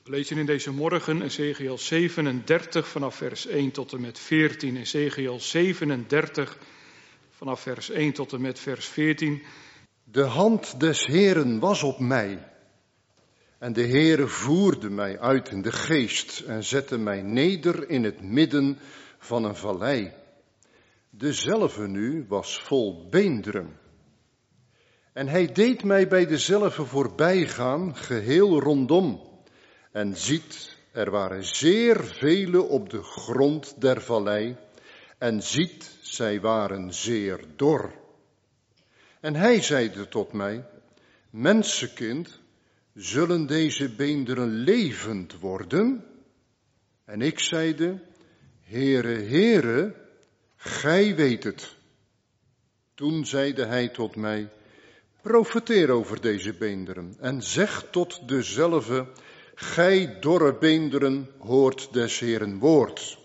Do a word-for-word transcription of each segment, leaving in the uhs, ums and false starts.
We lezen in deze morgen Ezechiël zevenendertig vanaf vers één tot en met veertien. Ezechiël zevenendertig vanaf vers één tot en met vers veertien. De hand des Heeren was op mij. En de Heere voerde mij uit in de geest en zette mij neder in het midden van een vallei. Dezelve nu was vol beenderen. En hij deed mij bij dezelve voorbijgaan, geheel rondom. En ziet, er waren zeer vele op de grond der vallei. En ziet, zij waren zeer dor. En hij zeide tot mij, mensenkind, zullen deze beenderen levend worden? En ik zeide, Heere, Heere, gij weet het. Toen zeide hij tot mij, profeteer over deze beenderen en zeg tot dezelve, gij dorre beenderen, hoort des Heeren woord.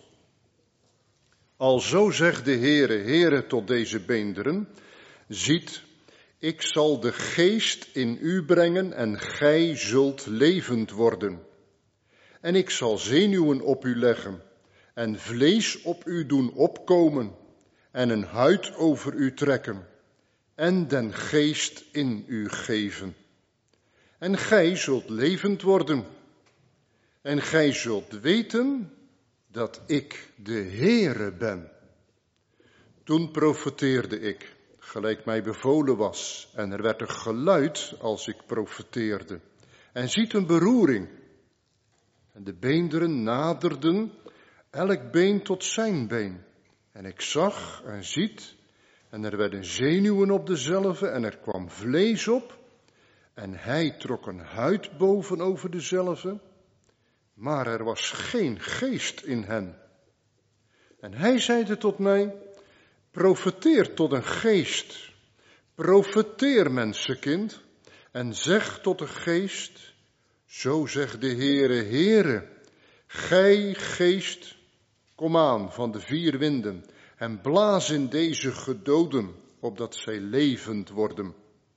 Alzo zegt de Heere, Heere tot deze beenderen, ziet, ik zal de geest in u brengen en gij zult levend worden. En ik zal zenuwen op u leggen en vlees op u doen opkomen en een huid over u trekken en den geest in u geven. En gij zult levend worden en gij zult weten dat ik de Heere ben. Toen profeteerde ik, gelijk mij bevolen was, en er werd een geluid als ik profeteerde. En ziet een beroering. En de beenderen naderden, elk been tot zijn been. En ik zag en ziet, en er werden zenuwen op dezelve, en er kwam vlees op. En hij trok een huid bovenover dezelve, maar er was geen geest in hen. En hij zeide tot mij, profeteer tot een geest, profeteer mensenkind, en zeg tot een geest, zo zegt de Heere, Heere, gij geest, kom aan van de vier winden, en blaas in deze gedoden, opdat zij levend worden.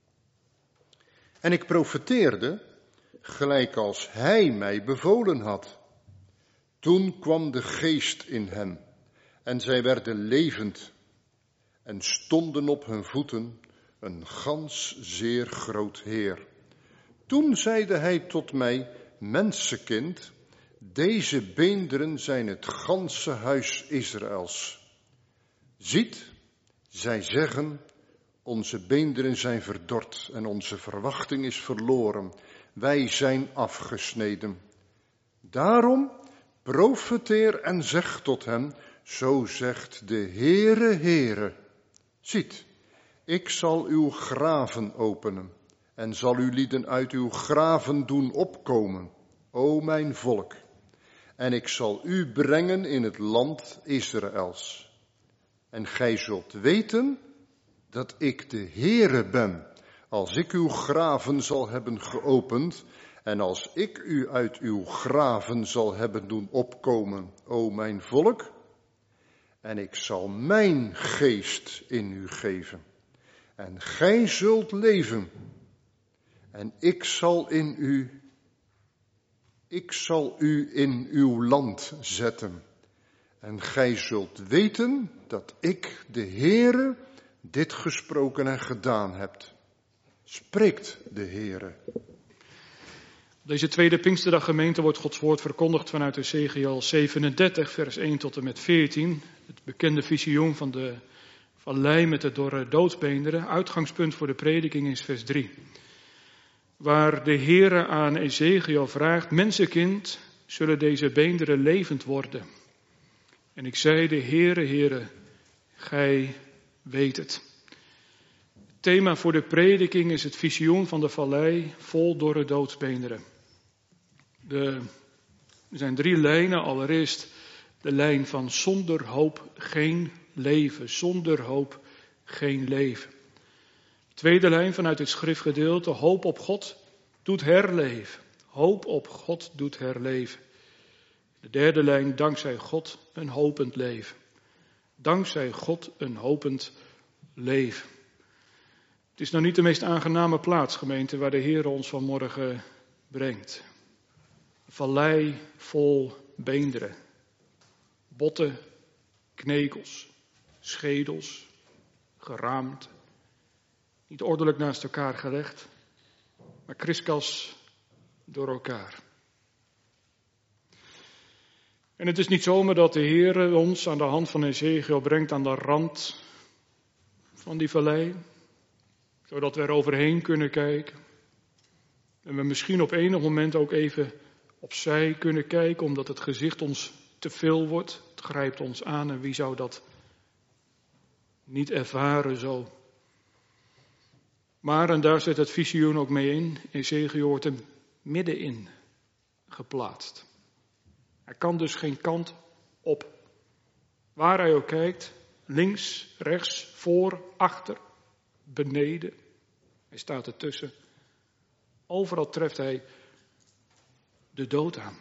En ik profeteerde, gelijk als hij mij bevolen had. Toen kwam de geest in hen, en zij werden levend, en stonden op hun voeten, een gans zeer groot Heer. Toen zeide hij tot mij, mensenkind, deze beenderen zijn het ganse huis Israëls. Ziet, zij zeggen, onze beenderen zijn verdord en onze verwachting is verloren. Wij zijn afgesneden. Daarom profeteer en zeg tot hen, zo zegt de Heere, Heere. Ziet, ik zal uw graven openen en zal uw lieden uit uw graven doen opkomen, o mijn volk. En ik zal u brengen in het land Israëls. En gij zult weten dat ik de Heere ben, als ik uw graven zal hebben geopend en als ik u uit uw graven zal hebben doen opkomen, o mijn volk. En ik zal mijn geest in u geven. En gij zult leven. En ik zal in u, ik zal u in uw land zetten. En gij zult weten dat ik, de Heere, dit gesproken en gedaan heb. Spreekt de Heere. Deze tweede Pinksterdag gemeente wordt Gods woord verkondigd vanuit Ezechiël zevenendertig, vers één tot en met veertien. Het bekende visioen van de vallei met de dorre doodsbeenderen. Uitgangspunt voor de prediking is vers drie. Waar de Heere aan Ezechiël vraagt, mensenkind, zullen deze beenderen levend worden? En ik zei, de Heere, Heere, gij weet het. Het thema voor de prediking is het visioen van de vallei vol dorre doodsbeenderen. De, er zijn drie lijnen. Allereerst de lijn van zonder hoop geen leven. Zonder hoop geen leven. De tweede lijn vanuit het schriftgedeelte. Hoop op God doet herleven. Hoop op God doet herleven. De derde lijn, dankzij God een hopend leven. Dankzij God een hopend leven. Het is nou niet de meest aangename plaats, gemeente, waar de Heer ons vanmorgen brengt. vallei vol beenderen, botten, knekels, schedels, geraamd, niet ordelijk naast elkaar gelegd, maar kriskras door elkaar. En het is niet zomaar dat de Heer ons aan de hand van Ezechiel brengt aan de rand van die vallei, zodat we er overheen kunnen kijken. En we misschien op enig moment ook even opzij kunnen kijken, omdat het gezicht ons te veel wordt. Het grijpt ons aan en wie zou dat niet ervaren zo. Maar, en daar zit het visioen ook mee in, Ezechiel wordt er middenin geplaatst. Hij kan dus geen kant op. Waar hij ook kijkt, links, rechts, voor, achter, beneden. Hij staat ertussen. Overal treft hij de dood aan.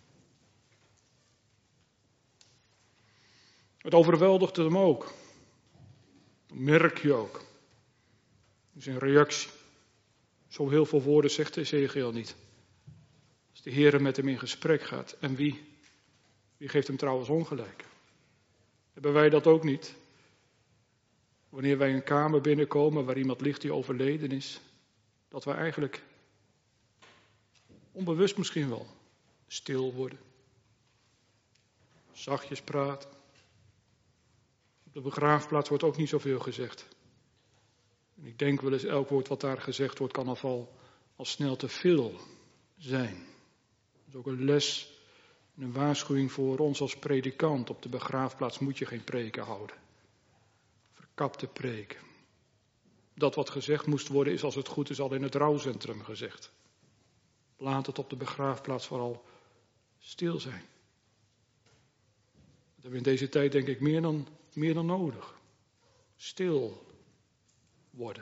Het overweldigt hem ook. Dat merk je ook. Zijn reactie. Zo heel veel woorden zegt Ezechiel niet. Als de Heer met hem in gesprek gaat. En wie? Wie geeft hem trouwens ongelijk? Hebben wij dat ook niet? Wanneer wij een kamer binnenkomen waar iemand ligt die overleden is. Dat we eigenlijk, onbewust misschien wel, stil worden. Zachtjes praten. Op de begraafplaats wordt ook niet zoveel gezegd. En ik denk wel eens, elk woord wat daar gezegd wordt, kan al, al snel te veel zijn. Dat is ook een les, een waarschuwing voor ons als predikant. Op de begraafplaats moet je geen preken houden. Verkapte preken. Dat wat gezegd moest worden, is als het goed is al in het rouwcentrum gezegd. Laat het op de begraafplaats vooral stil zijn. Dat hebben we in deze tijd denk ik meer dan, meer dan nodig. Stil worden.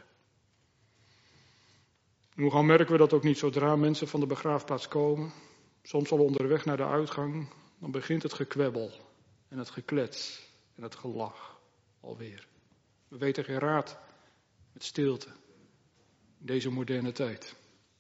Hoe gauw merken we dat ook niet zodra mensen van de begraafplaats komen. Soms al onderweg naar de uitgang. Dan begint het gekwebbel. En het geklets. En het gelach. Alweer. We weten geen raad met stilte. In deze moderne tijd.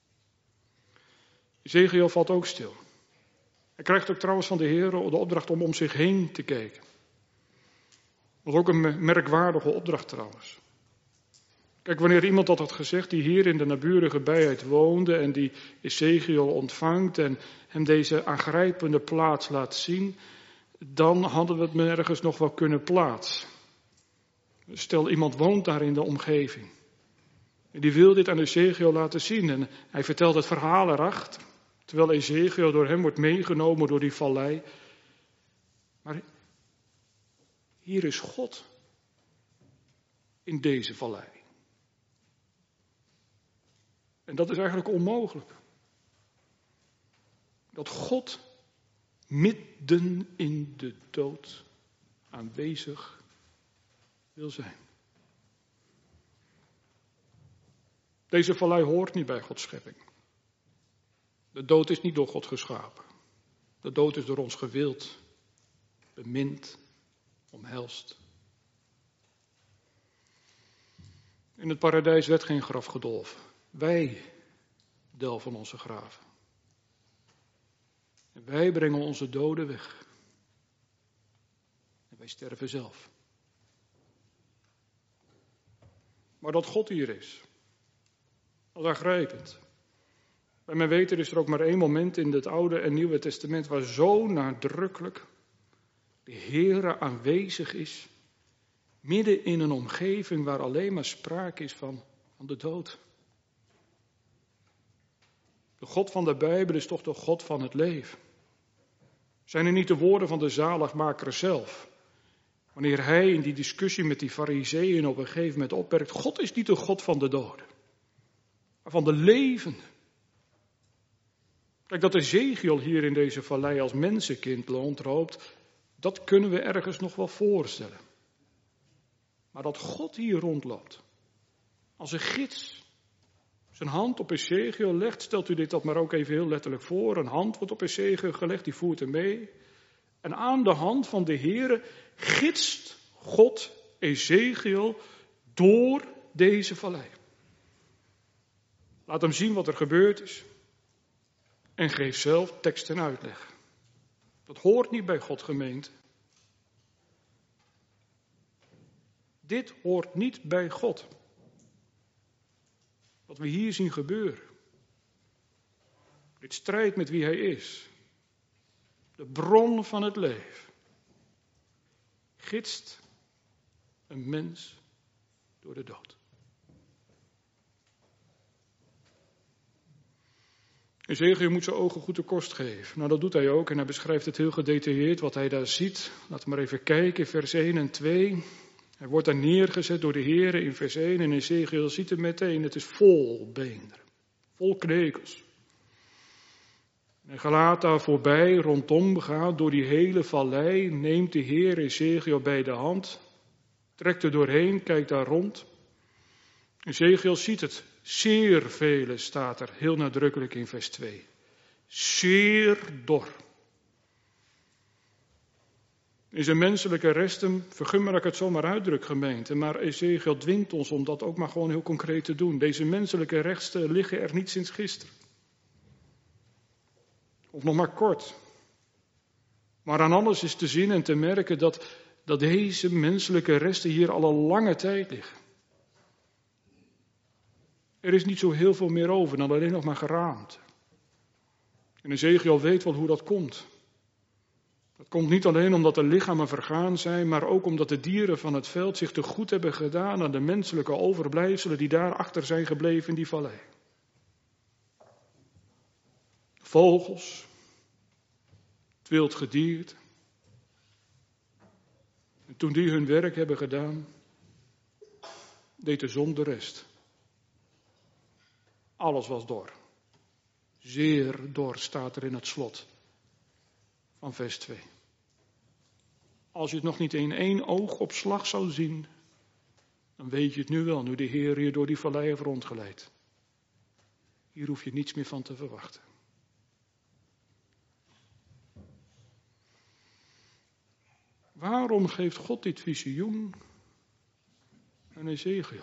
Ezechiel valt ook stil. Hij krijgt ook trouwens van de Heer de opdracht om om zich heen te kijken. Dat is ook een merkwaardige opdracht trouwens. Kijk, wanneer iemand dat had gezegd, die hier in de naburige bijheid woonde en die Ezechiel ontvangt en hem deze aangrijpende plaats laat zien, dan hadden we het nergens nog wel kunnen plaatsen. Stel, iemand woont daar in de omgeving. En die wil dit aan Ezechiel laten zien en hij vertelt het verhaal erachter. Terwijl Ezechiel door hem wordt meegenomen door die vallei. Maar hier is God in deze vallei. En dat is eigenlijk onmogelijk. Dat God midden in de dood aanwezig wil zijn. Deze vallei hoort niet bij Gods schepping. De dood is niet door God geschapen. De dood is door ons gewild, bemind, omhelst. In het paradijs werd geen graf gedolven. Wij delven onze graven. En wij brengen onze doden weg. En wij sterven zelf. Maar dat God hier is, dat is aangrijpend. Bij mijn weten is er ook maar één moment in het Oude en Nieuwe Testament waar zo nadrukkelijk de Heere aanwezig is, midden in een omgeving waar alleen maar sprake is van, van de dood. De God van de Bijbel is toch de God van het leven. Zijn er niet de woorden van de zaligmaker zelf? Wanneer hij in die discussie met die farizeeën op een gegeven moment opmerkt, God is niet de God van de doden, maar van de levenden. Kijk, dat Ezechiel hier in deze vallei als mensenkind rondloopt, dat kunnen we ergens nog wel voorstellen. Maar dat God hier rondloopt, als een gids, zijn hand op Ezechiel legt, stelt u dit dat maar ook even heel letterlijk voor, een hand wordt op Ezechiel gelegd, die voert hem mee. En aan de hand van de Heere gidst God Ezechiel door deze vallei. Laat hem zien wat er gebeurd is. en geeft zelf tekst en uitleg. Dat hoort niet bij God, gemeente. Dit hoort niet bij God. Wat we hier zien gebeuren. Dit strijdt met wie hij is. De bron van het leven. Gidst een mens door de dood. Ezechiël moet zijn ogen goed de kost geven. Nou, dat doet hij ook en hij beschrijft het heel gedetailleerd wat hij daar ziet. Laten we maar even kijken, vers één en twee. Hij wordt daar neergezet door de Heer in vers één en Ezechiël ziet het meteen. Het is vol beenderen, vol knekels. En hij gaat daar voorbij, rondom gaat door die hele vallei, neemt de Heer Ezechiël bij de hand, trekt er doorheen, kijkt daar rond. Ezechiël ziet het. Zeer vele staat er heel nadrukkelijk in vers twee. Zeer dor. In zijn menselijke resten, vergun me dat ik het zomaar uitdruk, gemeente, maar Ezechiël dwingt ons om dat ook maar gewoon heel concreet te doen. Deze menselijke resten liggen er niet sinds gisteren. Of nog maar kort. Maar aan alles is te zien en te merken dat, dat deze menselijke resten hier al een lange tijd liggen. Er is niet zo heel veel meer over dan alleen nog maar geraamd. En Ezechiël weet wel hoe dat komt. Dat komt niet alleen omdat de lichamen vergaan zijn, maar ook omdat de dieren van het veld zich te goed hebben gedaan aan de menselijke overblijfselen die daar achter zijn gebleven in die vallei. Vogels, het wild gedierte. En toen die hun werk hebben gedaan, deed de zon de rest. Alles was dor. Zeer dor staat er in het slot van vers twee. Als je het nog niet in één oogopslag zou zien, dan weet je het nu wel, nu de Heer je door die vallei heeft rondgeleid. Hier hoef je niets meer van te verwachten. Waarom geeft God dit visioen aan Ezechiël?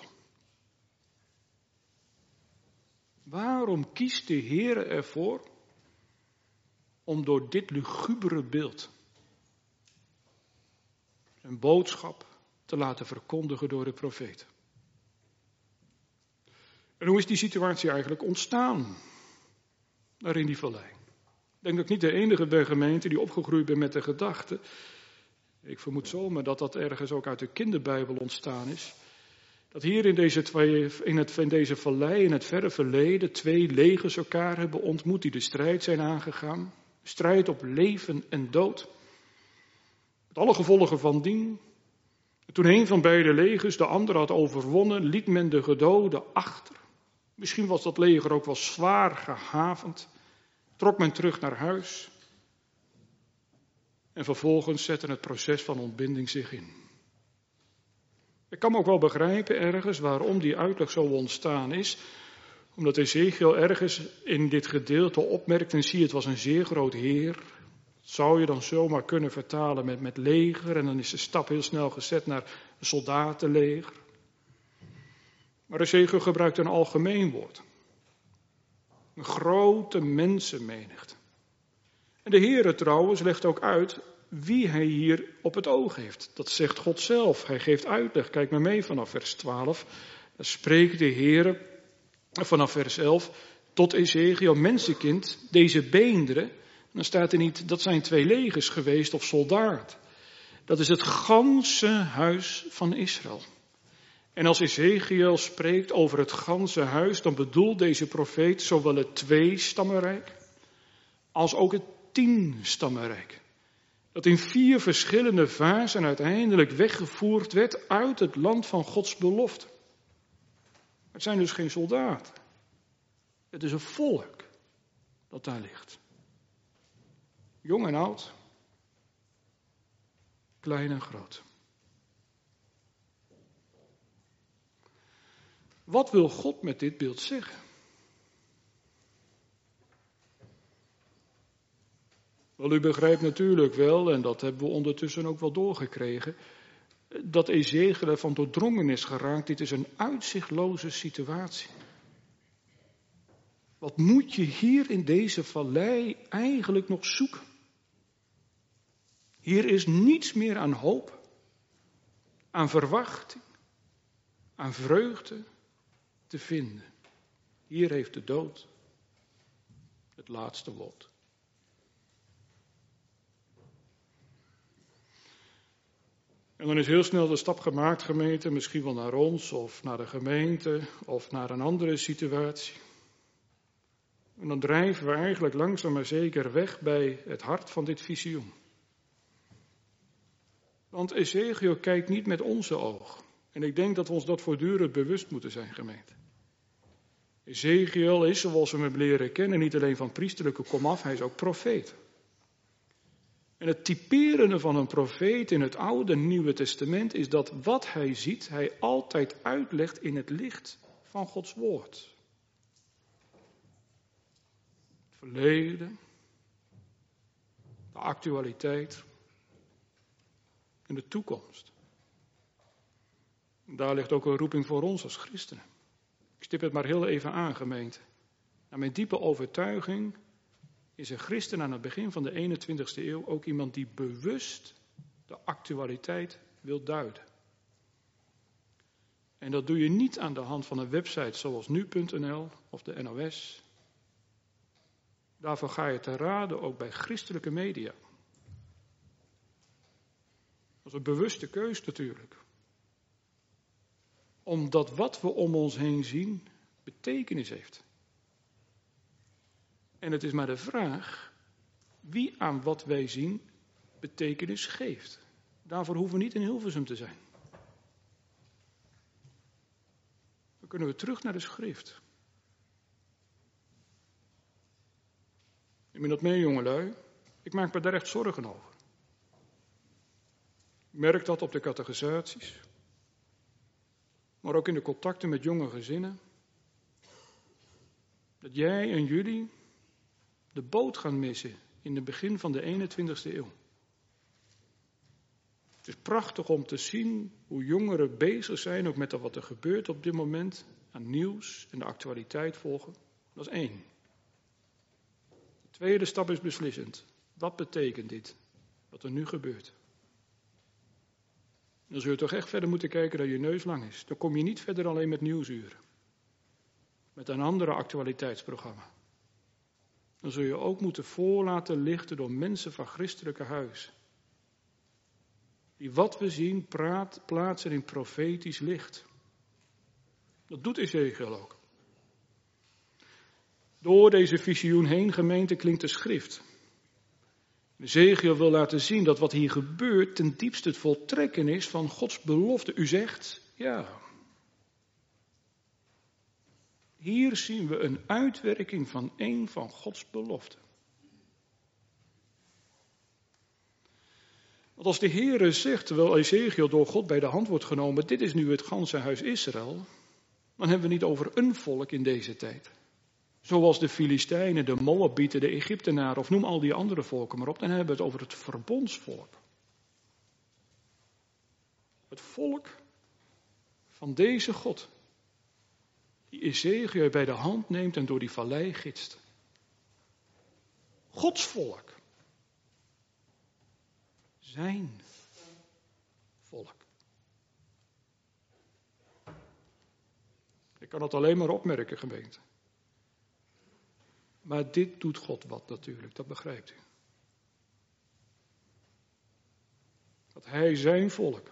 Waarom kiest de Heer ervoor om door dit lugubere beeld een boodschap te laten verkondigen door de profeet? En hoe is die situatie eigenlijk ontstaan daar in die vallei? Ik denk dat ik niet de enige ben, gemeente, die opgegroeid ben met de gedachte. Ik vermoed zomaar dat dat ergens ook uit de kinderbijbel ontstaan is. Dat hier in deze, twee, in, het, in deze vallei, in het verre verleden, twee legers elkaar hebben ontmoet die de strijd zijn aangegaan. Strijd op leven en dood. Met alle gevolgen van dien. Toen een van beide legers de andere had overwonnen, liet men de gedoden achter. Misschien was dat leger ook wel zwaar gehavend. Trok men terug naar huis. En vervolgens zette het proces van ontbinding zich in. Ik kan me ook wel begrijpen ergens waarom die uitleg zo ontstaan is. Omdat Ezechiël ergens in dit gedeelte opmerkt en zie het was een zeer groot heer. Zou je dan zomaar kunnen vertalen met, met leger en dan is de stap heel snel gezet naar een soldatenleger. Maar Ezechiël gebruikt een algemeen woord. Een grote mensenmenigte. En de Heere trouwens legt ook uit wie hij hier op het oog heeft. Dat zegt God zelf. Hij geeft uitleg. Kijk maar mee vanaf vers twaalf. Dan spreekt de Heere vanaf vers elf tot Ezechiël, mensenkind, deze beenderen. Dan staat er niet, dat zijn twee legers geweest of soldaat. Dat is het ganse huis van Israël. En als Ezechiël spreekt over het ganse huis, dan bedoelt deze profeet zowel het twee-stammenrijk als ook het tien-stammenrijk. Dat in vier verschillende fasen uiteindelijk weggevoerd werd uit het land van Gods belofte. Het zijn dus geen soldaten. Het is een volk dat daar ligt. Jong en oud. Klein en groot. Wat wil God met dit beeld zeggen? Wel, u begrijpt natuurlijk wel, en dat hebben we ondertussen ook wel doorgekregen, dat Ezechiël ervan doordrongen is geraakt. Dit is een uitzichtloze situatie. Wat moet je hier in deze vallei eigenlijk nog zoeken? Hier is niets meer aan hoop, aan verwachting, aan vreugde te vinden. Hier heeft de dood het laatste woord. En dan is heel snel de stap gemaakt, gemeente, misschien wel naar ons of naar de gemeente of naar een andere situatie. En dan drijven we eigenlijk langzaam maar zeker weg bij het hart van dit visioen. Want Ezechiel kijkt niet met onze ogen. En ik denk dat we ons dat voortdurend bewust moeten zijn, gemeente. Ezechiel is, zoals we hem leren kennen, niet alleen van priesterlijke komaf, hij is ook profeet. En het typerende van een profeet in het Oude en Nieuwe Testament is dat wat hij ziet, hij altijd uitlegt in het licht van Gods woord. Het verleden, de actualiteit en de toekomst. En daar ligt ook een roeping voor ons als christenen. Ik stip het maar heel even aan, gemeente. Naar mijn diepe overtuiging is een christen aan het begin van de eenentwintigste eeuw ook iemand die bewust de actualiteit wil duiden. En dat doe je niet aan de hand van een website zoals nu punt n l of de N O S. Daarvoor ga je te raden ook bij christelijke media. Dat is een bewuste keus natuurlijk. Omdat wat we om ons heen zien betekenis heeft. En het is maar de vraag wie aan wat wij zien betekenis geeft. Daarvoor hoeven we niet in Hilversum te zijn. Dan kunnen we terug naar de schrift. Neem je dat mee, jongelui? Ik maak me daar echt zorgen over. Ik merk dat op de catechisaties. Maar ook in de contacten met jonge gezinnen. Dat jij en jullie de boot gaan missen in het begin van de eenentwintigste eeuw. Het is prachtig om te zien hoe jongeren bezig zijn, ook met wat er gebeurt op dit moment, aan nieuws en de actualiteit volgen. Dat is één. De tweede stap is beslissend. Wat betekent dit, wat er nu gebeurt? Dan zul je toch echt verder moeten kijken dat je neus lang is. Dan kom je niet verder alleen met nieuwsuren. Met een andere actualiteitsprogramma. Dan zul je ook moeten voor laten lichten door mensen van christelijke huis. Die wat we zien praat, plaatsen in profetisch licht. Dat doet Ezechiel ook. Door deze visioen heen, gemeente, klinkt de schrift. Ezechiel wil laten zien dat wat hier gebeurt ten diepste het voltrekken is van Gods belofte. U zegt, ja. Hier zien we een uitwerking van een van Gods beloften. Want als de Heere zegt, terwijl Ezechiel door God bij de hand wordt genomen, dit is nu het ganse huis Israël, dan hebben we niet over een volk in deze tijd. Zoals de Filistijnen, de Moabieten, de Egyptenaren of noem al die andere volken maar op. Dan hebben we het over het verbondsvolk. Het volk van deze God. Die Ezechiel bij de hand neemt en door die vallei gidst. Gods volk. Zijn volk. Ik kan het alleen maar opmerken, gemeente. Maar dit doet God wat natuurlijk, dat begrijpt u. Dat hij zijn volk,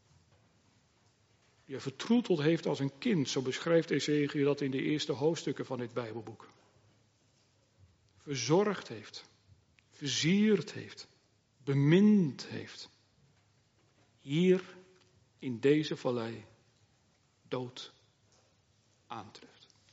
die hij vertroeteld heeft als een kind, zo beschrijft Ezechiel dat in de eerste hoofdstukken van dit Bijbelboek. Verzorgd heeft, versierd heeft, bemind heeft. Hier in deze vallei dood aantreft.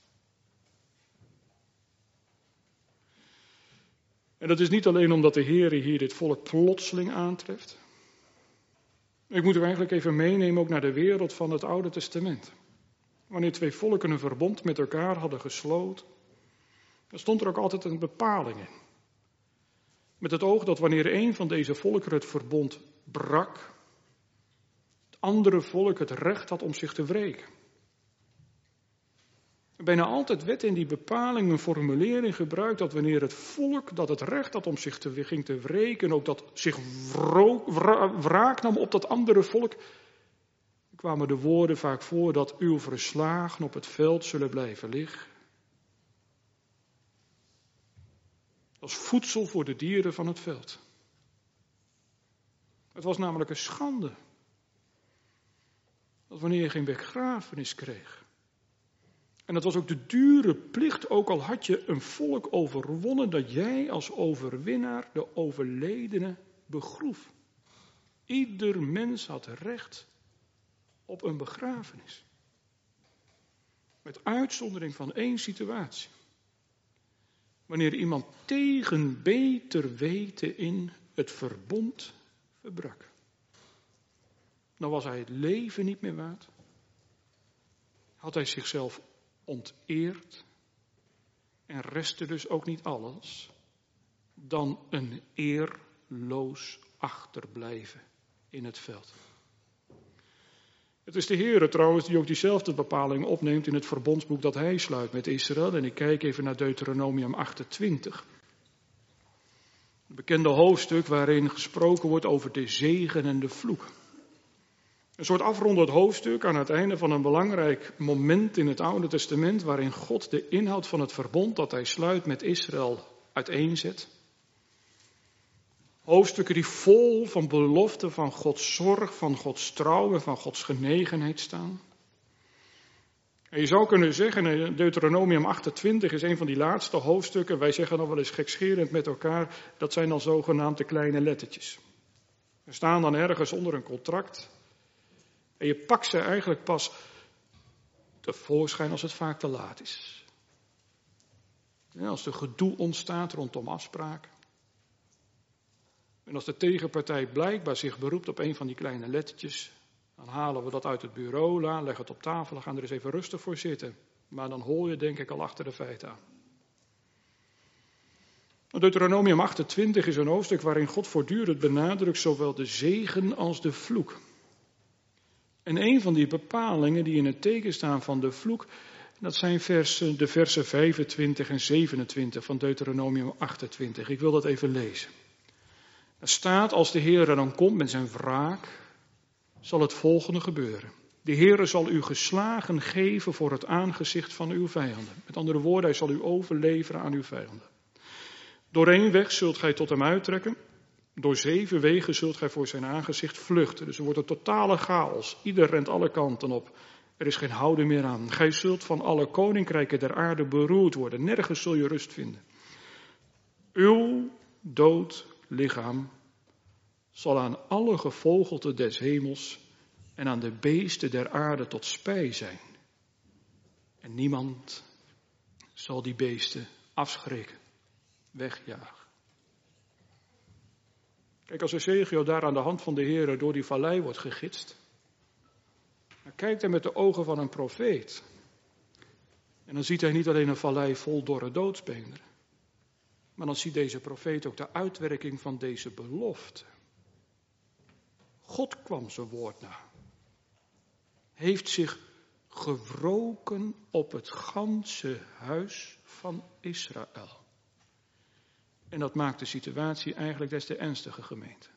En dat is niet alleen omdat de Heer hier dit volk plotseling aantreft. Ik moet u eigenlijk even meenemen ook naar de wereld van het Oude Testament. Wanneer twee volken een verbond met elkaar hadden gesloten, dan stond er ook altijd een bepaling in. Met het oog dat wanneer een van deze volkeren het verbond brak, het andere volk het recht had om zich te wreken. Bijna altijd werd in die bepaling een formulering gebruikt dat wanneer het volk dat het recht had om zich te, ging te wreken, ook dat zich wro, wra, wraak nam op dat andere volk, kwamen de woorden vaak voor dat uw verslagen op het veld zullen blijven liggen. Als voedsel voor de dieren van het veld. Het was namelijk een schande. Dat wanneer je geen begrafenis kreeg. En dat was ook de dure plicht, ook al had je een volk overwonnen, dat jij als overwinnaar de overledene begroef. Ieder mens had recht op een begrafenis. Met uitzondering van één situatie. Wanneer iemand tegen beter weten in het verbond verbrak. Dan was hij het leven niet meer waard. Had hij zichzelf onteerd. En restte dus ook niet alles dan een eerloos achterblijven in het veld. Het is de Heere trouwens die ook diezelfde bepaling opneemt in het verbondsboek dat hij sluit met Israël. En ik kijk even naar Deuteronomium achtentwintig. Het bekende hoofdstuk waarin gesproken wordt over de zegen en de vloek. Een soort afrondend hoofdstuk aan het einde van een belangrijk moment in het Oude Testament waarin God de inhoud van het verbond dat hij sluit met Israël uiteenzet. Hoofdstukken die vol van beloften van Gods zorg, van Gods trouw en van Gods genegenheid staan. En je zou kunnen zeggen, Deuteronomium achtentwintig is een van die laatste hoofdstukken. Wij zeggen dan wel eens gekscherend met elkaar, dat zijn dan zogenaamde kleine lettertjes. Er staan dan ergens onder een contract. En je pakt ze eigenlijk pas tevoorschijn als het vaak te laat is. Ja, als er gedoe ontstaat rondom afspraken. En als de tegenpartij blijkbaar zich beroept op een van die kleine lettertjes, dan halen we dat uit het bureau, leggen het op tafel en gaan er eens even rustig voor zitten. Maar dan hol je denk ik al achter de feiten aan. Deuteronomium achtentwintig is een hoofdstuk waarin God voortdurend benadrukt zowel de zegen als de vloek. En een van die bepalingen die in het teken staan van de vloek, dat zijn versen, de versen vijfentwintig en zevenentwintig van Deuteronomium achtentwintig. Ik wil dat even lezen. Er staat, als de Heer dan komt met zijn wraak, zal het volgende gebeuren. De Heer zal u geslagen geven voor het aangezicht van uw vijanden. Met andere woorden, hij zal u overleveren aan uw vijanden. Door één weg zult gij tot hem uittrekken. Door zeven wegen zult gij voor zijn aangezicht vluchten. Dus er wordt een totale chaos. Ieder rent alle kanten op. Er is geen houden meer aan. Gij zult van alle koninkrijken der aarde beroerd worden. Nergens zul je rust vinden. Uw dood lichaam zal aan alle gevogelte des hemels en aan de beesten der aarde tot spij zijn. En niemand zal die beesten afschrikken, wegjagen. Kijk, als Ezekiel daar aan de hand van de Heere door die vallei wordt gegidst, dan kijkt hij met de ogen van een profeet. En dan ziet hij niet alleen een vallei vol dorre doodsbeenderen, maar dan ziet deze profeet ook de uitwerking van deze belofte. God kwam zijn woord na. Heeft zich gewroken op het ganse huis van Israël. En dat maakt de situatie eigenlijk des te ernstiger, gemeente.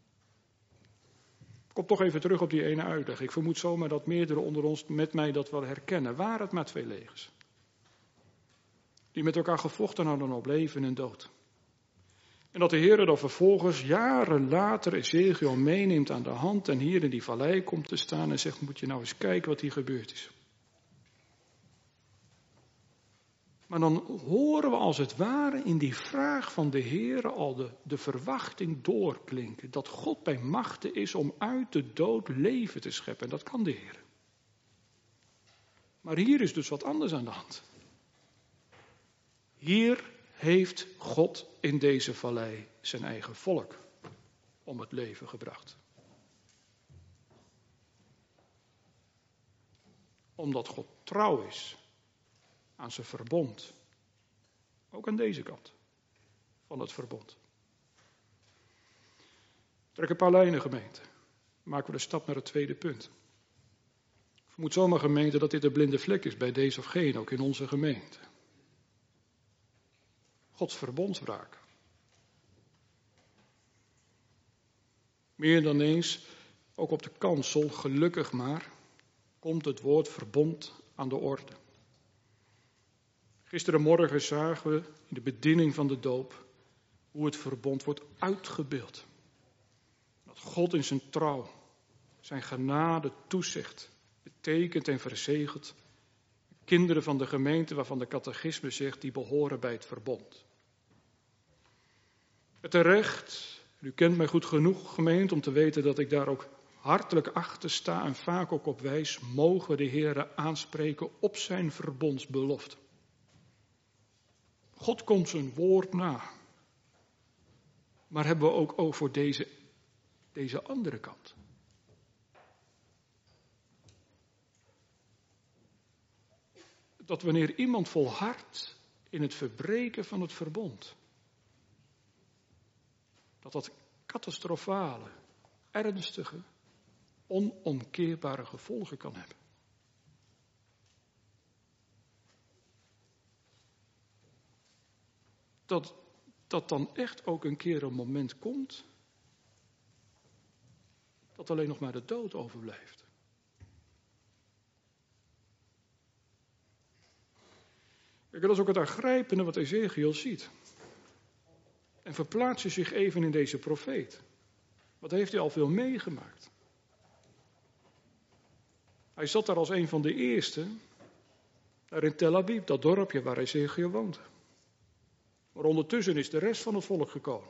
Ik kom toch even terug op die ene uitleg. Ik vermoed zomaar dat meerdere onder ons met mij dat wel herkennen. Waren het maar twee legers. Die met elkaar gevochten hadden op leven en dood. En dat de Heer dan vervolgens jaren later Ezekiel meeneemt aan de hand en hier in die vallei komt te staan en zegt, moet je nou eens kijken wat hier gebeurd is. Maar dan horen we als het ware in die vraag van de Heer al de, de verwachting doorklinken. Dat God bij machte is om uit de dood leven te scheppen. En dat kan de Heer. Maar hier is dus wat anders aan de hand. Hier heeft God in deze vallei zijn eigen volk om het leven gebracht. Omdat God trouw is aan zijn verbond. Ook aan deze kant van het verbond. Trek een paar lijnen, gemeente. Maken we de stap naar het tweede punt. Moet zomaar gemeente dat dit een blinde vlek is bij deze of geen, ook in onze gemeente. Gods verbondswraak. Meer dan eens, ook op de kansel, gelukkig maar, komt het woord verbond aan de orde. Gisterenmorgen zagen we in de bediening van de doop hoe het verbond wordt uitgebeeld. Dat God in zijn trouw, zijn genade toezegt, betekent en verzegelt. Kinderen van de gemeente waarvan de catechisme zegt, die behoren bij het verbond. En terecht, u kent mij goed genoeg gemeente om te weten dat ik daar ook hartelijk achter sta en vaak ook op wijs, mogen we de Heere aanspreken op zijn verbondsbelofte. God komt zijn woord na. Maar hebben we ook oog voor deze, deze andere kant? Dat wanneer iemand volhardt in het verbreken van het verbond, dat dat catastrofale, ernstige, onomkeerbare gevolgen kan hebben. Dat, dat dan echt ook een keer een moment komt dat alleen nog maar de dood overblijft. Kijk, dat is ook het aangrijpende wat Ezechiel ziet. En verplaats je zich even in deze profeet. Wat heeft hij al veel meegemaakt? Hij zat daar als een van de eerste, daar in Tel Aviv, dat dorpje waar Ezechiel woont. Maar ondertussen is de rest van het volk gekomen.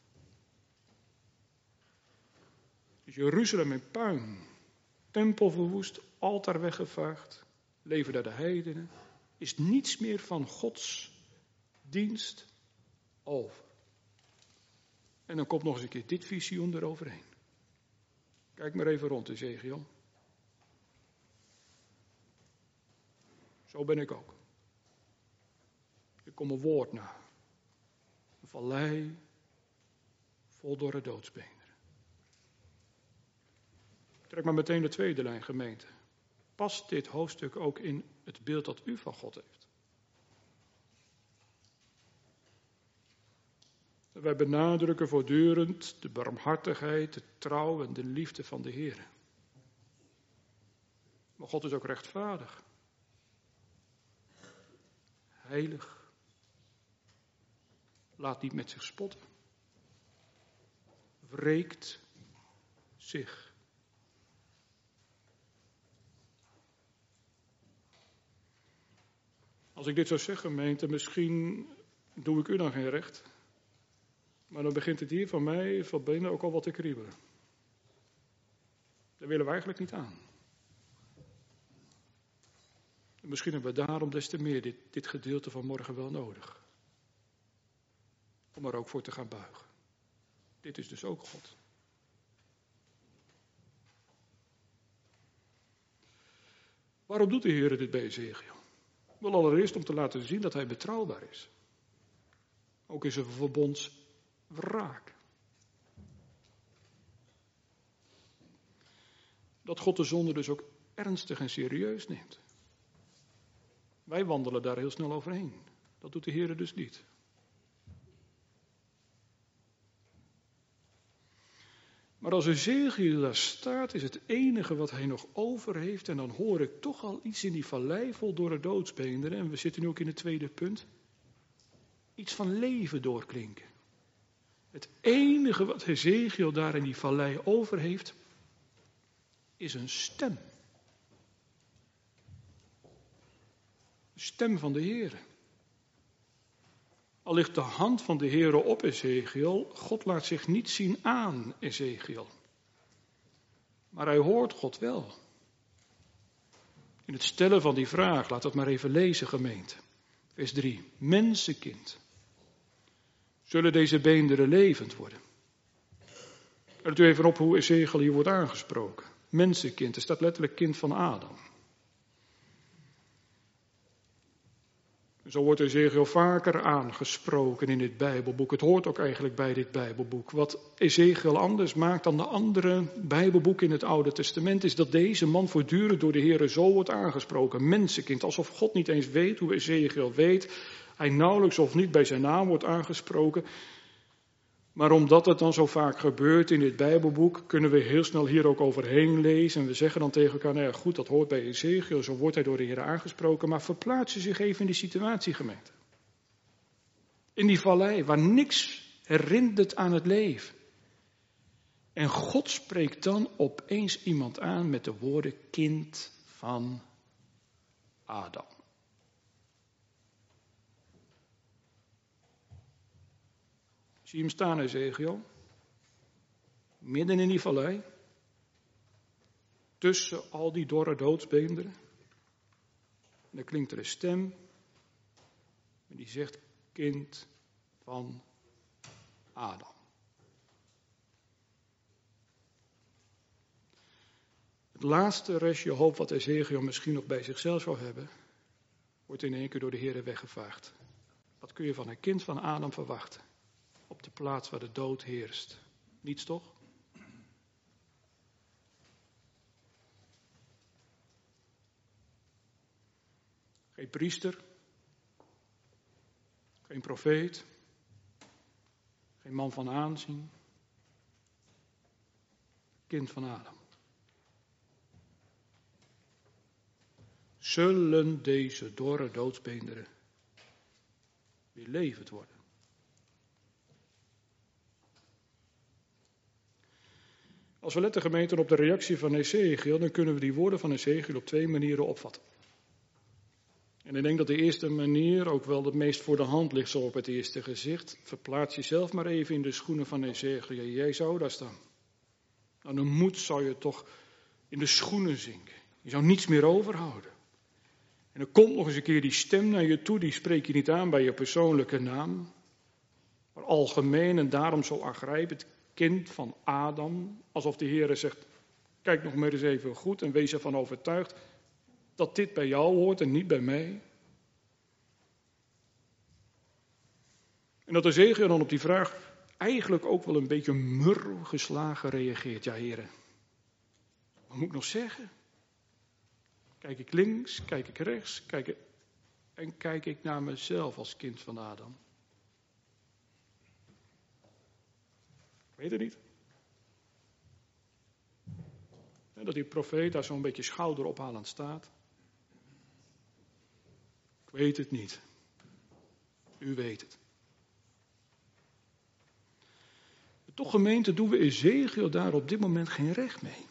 Dus Jeruzalem in puin, tempel verwoest, altaar weggevaagd, leven daar de heidenen, is niets meer van Gods dienst over. En dan komt nog eens een keer dit visioen eroverheen. Kijk maar even rond, Ezechiel. Zo ben ik ook. Ik kom een woord na. Een vallei vol dorre doodsbeenderen. Trek maar meteen de tweede lijn, gemeente. Past dit hoofdstuk ook in het beeld dat u van God heeft? Wij benadrukken voortdurend de barmhartigheid, de trouw en de liefde van de Heer. Maar God is ook rechtvaardig. Heilig. Laat niet met zich spotten. Wreekt zich. Als ik dit zou zeggen, gemeente, misschien doe ik u dan geen recht. Maar dan begint het hier van mij van binnen ook al wat te kriebelen. Daar willen we eigenlijk niet aan. En misschien hebben we daarom des te meer dit, dit gedeelte van morgen wel nodig. Om er ook voor te gaan buigen. Dit is dus ook God. Waarom doet de Heer dit bij Ezechiel? Wel allereerst om te laten zien dat hij betrouwbaar is. Ook in zijn verbondswraak. Dat God de zonde dus ook ernstig en serieus neemt. Wij wandelen daar heel snel overheen. Dat doet de Heer dus niet. Maar als Ezechiel daar staat, is het enige wat hij nog over heeft, en dan hoor ik toch al iets in die vallei vol dorre doodsbeenderen, en we zitten nu ook in het tweede punt, iets van leven doorklinken. Het enige wat Ezechiel daar in die vallei over heeft, is een stem. De stem van de Heer. Al ligt de hand van de Heer op Ezechiel, God laat zich niet zien aan Ezechiel. Maar hij hoort God wel. In het stellen van die vraag, laat dat maar even lezen, gemeente. Vers drie. Mensenkind. Zullen deze beenderen levend worden? Let u even op hoe Ezechiel hier wordt aangesproken. Mensenkind, er staat letterlijk kind van Adam. Zo wordt Ezechiel vaker aangesproken in dit Bijbelboek. Het hoort ook eigenlijk bij dit Bijbelboek. Wat Ezechiel anders maakt dan de andere Bijbelboeken in het Oude Testament is dat deze man voortdurend door de Heere zo wordt aangesproken. Mensenkind, alsof God niet eens weet hoe Ezechiel weet. Hij nauwelijks of niet bij zijn naam wordt aangesproken. Maar omdat het dan zo vaak gebeurt in dit Bijbelboek, kunnen we heel snel hier ook overheen lezen. En we zeggen dan tegen elkaar, nou ja, goed, dat hoort bij Ezechiel, zo wordt hij door de Heer aangesproken. Maar verplaats je zich even in die situatie, gemeente. In die vallei, waar niks herinnert aan het leven. En God spreekt dan opeens iemand aan met de woorden kind van Adam. Zie je hem staan, Ezechiel? Midden in die vallei. Tussen al die dorre doodsbeenderen. En dan klinkt er een stem. En die zegt, kind van Adam. Het laatste restje hoop wat Ezechiel misschien nog bij zichzelf zou hebben, wordt in één keer door de Heer weggevaagd. Wat kun je van een kind van Adam verwachten? Op de plaats waar de dood heerst. Niets toch? Geen priester. Geen profeet. Geen man van aanzien. Kind van Adam. Zullen deze dorre doodsbeenderen weer levend worden? Als we letten, gemeenten, op de reactie van Ezechiel, dan kunnen we die woorden van Ezechiel op twee manieren opvatten. En ik denk dat de eerste manier ook wel het meest voor de hand ligt, zo op het eerste gezicht. Verplaats jezelf maar even in de schoenen van Ezechiel. Jij zou daar staan. Nou, de moed zou je toch in de schoenen zinken. Je zou niets meer overhouden. En er komt nog eens een keer die stem naar je toe, die spreek je niet aan bij je persoonlijke naam, maar algemeen en daarom zo aangrijpend. Kind van Adam, alsof de Heer zegt, kijk nog maar eens even goed en wees ervan overtuigd dat dit bij jou hoort en niet bij mij. En dat Ezechiel dan op die vraag eigenlijk ook wel een beetje mur geslagen reageert. Ja, heren, wat moet ik nog zeggen? Kijk ik links, kijk ik rechts, kijk ik... en kijk ik naar mezelf als kind van Adam. Ik weet het niet. Dat die profeet daar zo'n beetje schouderophalend staat. Ik weet het niet. U weet het. Toch, gemeente, doen we Ezechiel daar op dit moment geen recht mee.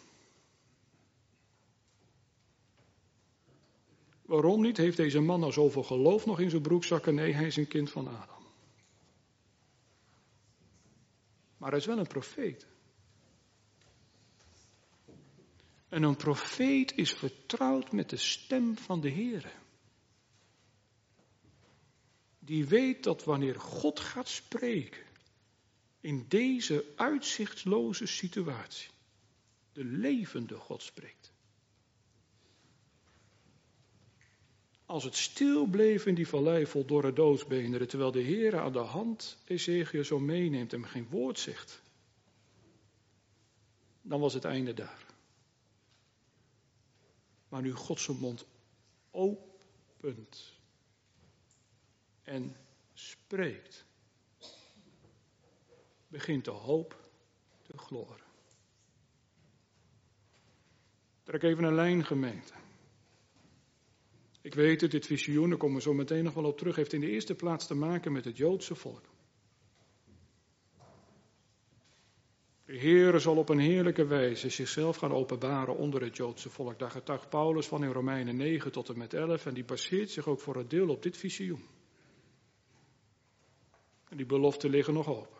Waarom niet? Heeft deze man nou zoveel geloof nog in zijn broekzakken? Nee, hij is een kind van Adam. Maar hij is wel een profeet. En een profeet is vertrouwd met de stem van de Heere. Die weet dat wanneer God gaat spreken in deze uitzichtloze situatie, de levende God spreekt. Als het stil bleef in die vallei vol dorre doodsbeenderen, terwijl de Heere aan de hand Ezechiel zo meeneemt en geen woord zegt, dan was het einde daar. Maar nu God zijn mond opent en spreekt, begint de hoop te gloren. Trek even een lijn, gemeente. Ik weet het, dit visioen, daar komen we zo meteen nog wel op terug, heeft in de eerste plaats te maken met het Joodse volk. De Heere zal op een heerlijke wijze zichzelf gaan openbaren onder het Joodse volk. Daar getuigt Paulus van in Romeinen negen tot en met elf en die baseert zich ook voor het deel op dit visioen. En die beloften liggen nog open.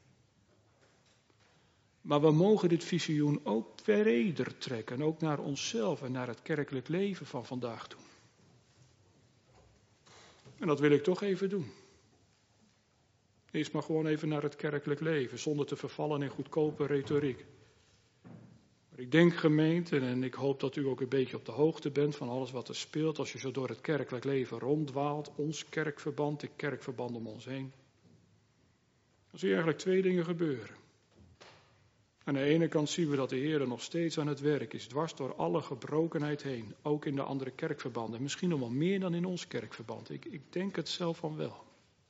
Maar we mogen dit visioen ook breder trekken, ook naar onszelf en naar het kerkelijk leven van vandaag toe. En dat wil ik toch even doen. Eerst maar gewoon even naar het kerkelijk leven, zonder te vervallen in goedkope retoriek. Maar ik denk, gemeente, en ik hoop dat u ook een beetje op de hoogte bent van alles wat er speelt als je zo door het kerkelijk leven ronddwaalt, ons kerkverband, de kerkverband om ons heen. Dan zie je eigenlijk twee dingen gebeuren. Aan de ene kant zien we dat de Heer nog steeds aan het werk is, dwars door alle gebrokenheid heen, ook in de andere kerkverbanden. Misschien nog wel meer dan in ons kerkverband. Ik, ik denk het zelf van wel.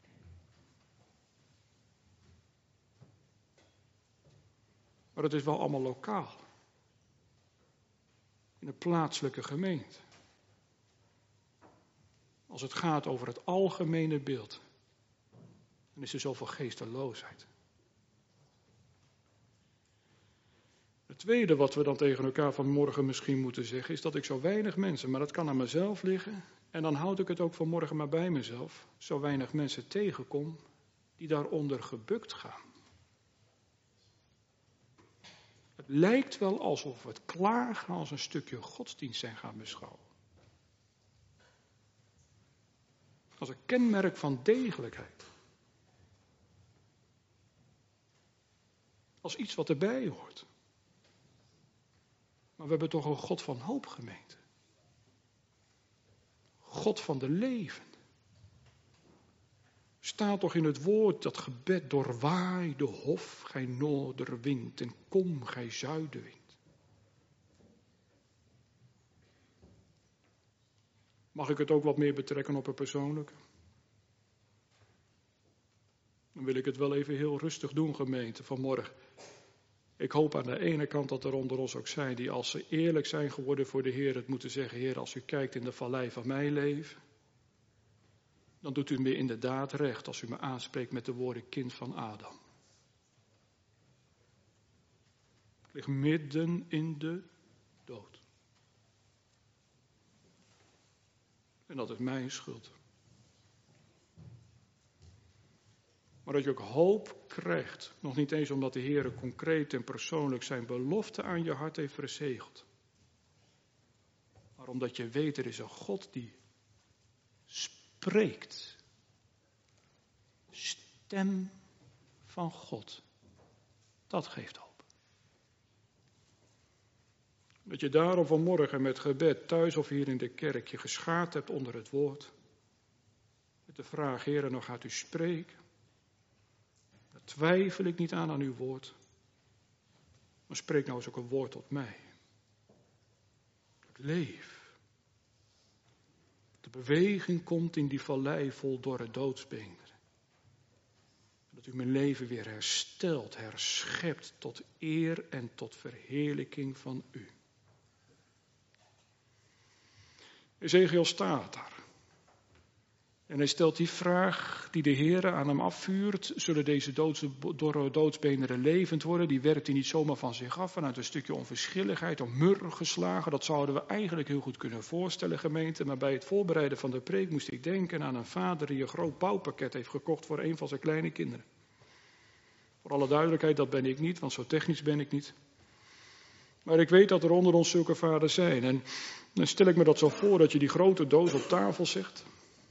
Maar het is wel allemaal lokaal. In een plaatselijke gemeente. Als het gaat over het algemene beeld, dan is er zoveel geesteloosheid. Het tweede wat we dan tegen elkaar vanmorgen misschien moeten zeggen, is dat ik zo weinig mensen, maar dat kan aan mezelf liggen, en dan houd ik het ook vanmorgen maar bij mezelf, zo weinig mensen tegenkom die daaronder gebukt gaan. Het lijkt wel alsof we het klagen als een stukje godsdienst zijn gaan beschouwen. Als een kenmerk van degelijkheid. Als iets wat erbij hoort. Maar we hebben toch een God van hoop, gemeente. God van de leven. Staat toch in het woord dat gebed doorwaai de hof, gij noorderwind, en kom, gij zuidenwind. Mag ik het ook wat meer betrekken op een persoonlijke? Dan wil ik het wel even heel rustig doen, gemeente, vanmorgen. Ik hoop aan de ene kant dat er onder ons ook zijn die, als ze eerlijk zijn geworden voor de Heer, het moeten zeggen: Heer, als u kijkt in de vallei van mijn leven, dan doet u me inderdaad recht als u me aanspreekt met de woorden kind van Adam. Ik lig midden in de dood. En dat is mijn schuld. Maar dat je ook hoop krijgt, nog niet eens omdat de Heer concreet en persoonlijk zijn belofte aan je hart heeft verzegeld. Maar omdat je weet, er is een God die spreekt. Stem van God. Dat geeft hoop. Dat je daarom vanmorgen met gebed thuis of hier in de kerk je geschaard hebt onder het woord. Met de vraag: Heer, nog gaat u spreken. Daar twijfel ik niet aan aan uw woord. Maar spreek nou eens ook een woord tot mij. Ik leef. De beweging komt in die vallei vol dorre doodsbeenderen. Dat u mijn leven weer herstelt, herschept tot eer en tot verheerlijking van u. Ezechiel staat daar. En hij stelt die vraag die de Heer aan hem afvuurt: zullen deze doodse, dorre doodsbeenderen levend worden? Die werkt hij niet zomaar van zich af vanuit een stukje onverschilligheid, om murren geslagen. Dat zouden we eigenlijk heel goed kunnen voorstellen, gemeente. Maar bij het voorbereiden van de preek moest ik denken aan een vader die een groot bouwpakket heeft gekocht voor een van zijn kleine kinderen. Voor alle duidelijkheid, dat ben ik niet, want zo technisch ben ik niet. Maar ik weet dat er onder ons zulke vaders zijn. En dan stel ik me dat zo voor dat je die grote doos op tafel zegt.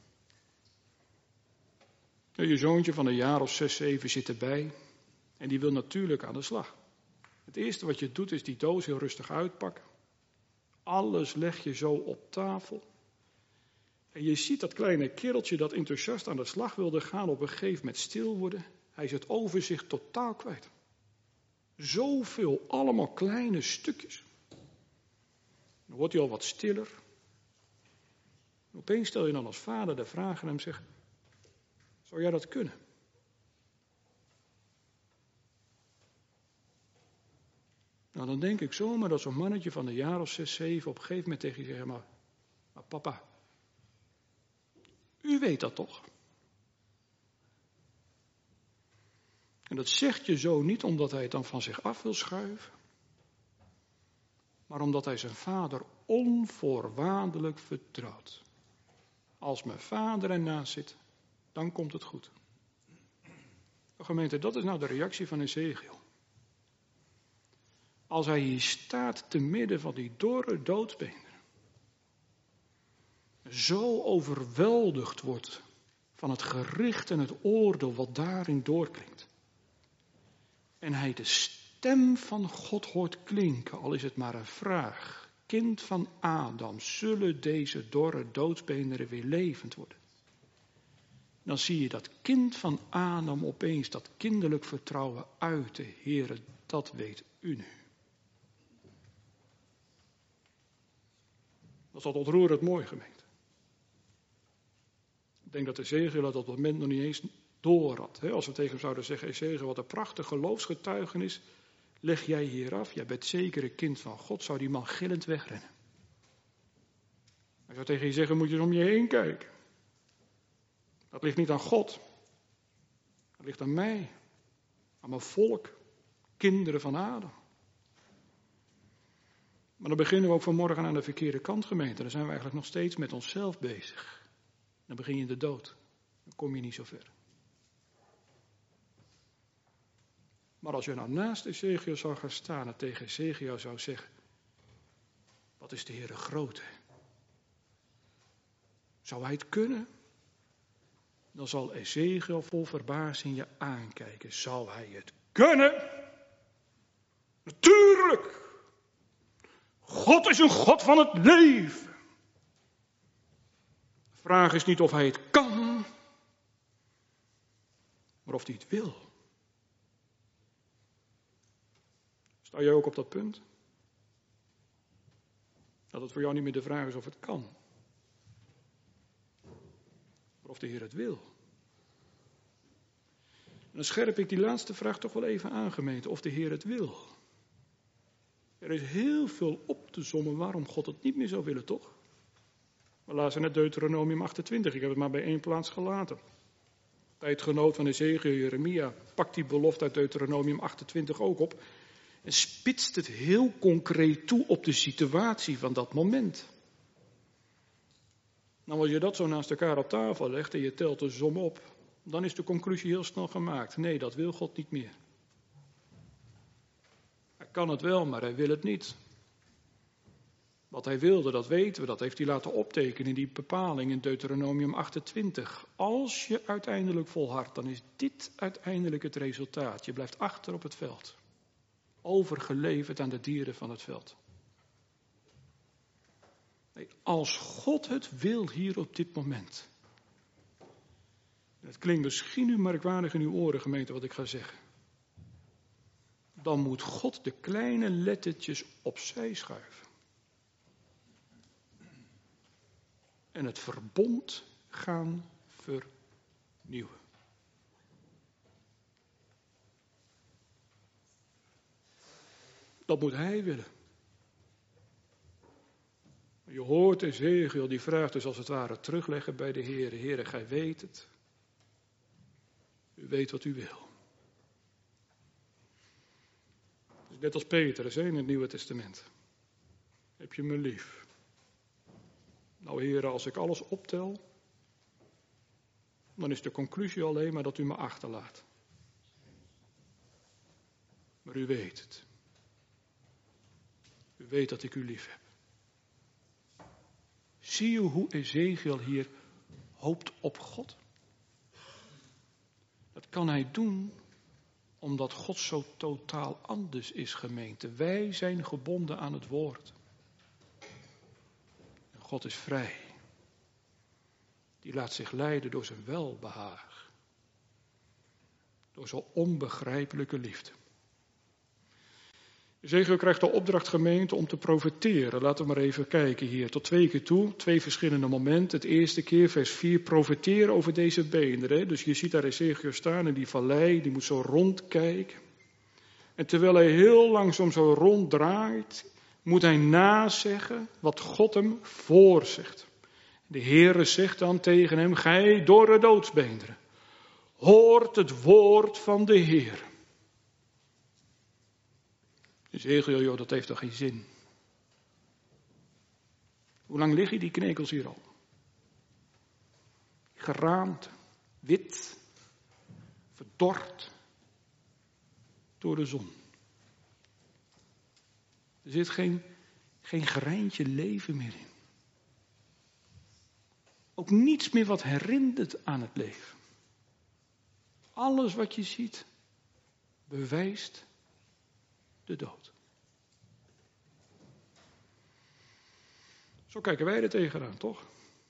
Je zoontje van een jaar of zes, zeven zit erbij. En die wil natuurlijk aan de slag. Het eerste wat je doet is die doos heel rustig uitpakken. Alles leg je zo op tafel. En je ziet dat kleine kereltje dat enthousiast aan de slag wilde gaan, op een gegeven moment stil worden. Hij is het overzicht totaal kwijt. Zoveel, allemaal kleine stukjes. Dan wordt hij al wat stiller. En opeens stel je dan als vader de vraag aan hem: zeg, zou jij dat kunnen? Nou, dan denk ik zomaar dat zo'n mannetje van een jaar of zes, zeven op een gegeven moment tegen je zegt: maar, maar papa, u weet dat toch? En dat zegt je zo niet omdat hij het dan van zich af wil schuiven, maar omdat hij zijn vader onvoorwaardelijk vertrouwt. Als mijn vader ernaast zit, dan komt het goed. Gemeente, dat is nou de reactie van Ezechiel. Als hij hier staat te midden van die dorre doodsbeenderen, zo overweldigd wordt van het gericht en het oordeel wat daarin doorklinkt. En hij de stem stem van God hoort klinken, al is het maar een vraag. Kind van Adam, zullen deze dorre doodsbeenderen weer levend worden? Dan zie je dat kind van Adam opeens dat kinderlijk vertrouwen uiten. Heere, dat weet u nu. Dat is dat ontroerend mooi, gemeente. Ik denk dat Ezechiel dat op dat moment nog niet eens door had. Als we tegen hem zouden zeggen, Ezechiel, wat een prachtig geloofsgetuigenis leg jij hier af. Jij bent zeker een kind van God, zou die man gillend wegrennen. Hij zou tegen je zeggen, moet je eens om je heen kijken. Dat ligt niet aan God. Dat ligt aan mij. Aan mijn volk. Kinderen van Adam. Maar dan beginnen we ook vanmorgen aan de verkeerde kant, gemeente. Dan zijn we eigenlijk nog steeds met onszelf bezig. Dan begin je in de dood. Dan kom je niet zo ver. Maar als je nou naast Ezechiel zou gaan staan en tegen Ezechiel zou zeggen, wat is de Heere groot, hè? Zou hij het kunnen? Dan zal Ezechiel vol verbazing je aankijken. Zou hij het kunnen? Natuurlijk! God is een God van het leven. De vraag is niet of hij het kan, maar of hij het wil. Sta je ook op dat punt? Dat het voor jou niet meer de vraag is of het kan, maar of de Heer het wil. En dan scherp ik die laatste vraag toch wel even aan, gemeente, of de Heer het wil. Er is heel veel op te sommen waarom God het niet meer zou willen, toch? We lazen net Deuteronomium achtentwintig, ik heb het maar bij één plaats gelaten. Tijdgenoot van Ezechiel, Jeremia, pakt die belofte uit Deuteronomium achtentwintig ook op en spitst het heel concreet toe op de situatie van dat moment. Nou, als je dat zo naast elkaar op tafel legt en je telt de som op, dan is de conclusie heel snel gemaakt. Nee, dat wil God niet meer. Hij kan het wel, maar hij wil het niet. Wat hij wilde, dat weten we, dat heeft hij laten optekenen in die bepaling in Deuteronomium achtentwintig. Als je uiteindelijk volhardt, dan is dit uiteindelijk het resultaat. Je blijft achter op het veld. Overgeleverd aan de dieren van het veld. Nee, als God het wil hier op dit moment. Het klinkt misschien nu merkwaardig in uw oren, gemeente, wat ik ga zeggen. Dan moet God de kleine lettertjes opzij schuiven. En het verbond gaan vernieuwen. Dat moet hij willen. Je hoort Ezechiel, die vraagt dus als het ware terugleggen bij de Heer. Heere, gij weet het. U weet wat u wil. Dus net als Petrus hè, in het Nieuwe Testament. Heb je me lief? Nou Heere, als ik alles optel, dan is de conclusie alleen maar dat u me achterlaat. Maar u weet het. U weet dat ik u lief heb. Zie je hoe Ezechiel hier hoopt op God? Dat kan hij doen omdat God zo totaal anders is, gemeente. Wij zijn gebonden aan het woord. En God is vrij. Die laat zich leiden door zijn welbehaag. Door zo'n onbegrijpelijke liefde. Ezechiel krijgt de opdracht, gemeente, om te profeteren. Laten we maar even kijken hier. Tot twee keer toe. Twee verschillende momenten. Het eerste keer, vers vier. Profeteren over deze beenderen. Dus je ziet daar Ezechiel staan in die vallei. Die moet zo rondkijken. En terwijl hij heel langzaam zo ronddraait, moet hij nazeggen wat God hem voorzegt. De Heere zegt dan tegen hem: gij dorre doodsbeenderen, hoort het woord van de Heer. Ezechiel, joh, dat heeft toch geen zin? Hoe lang liggen die knekels hier al? Geraamd, wit, verdord door de zon. Er zit geen, geen greintje leven meer in. Ook niets meer wat herinnert aan het leven. Alles wat je ziet, bewijst de dood. Zo kijken wij er tegenaan, toch?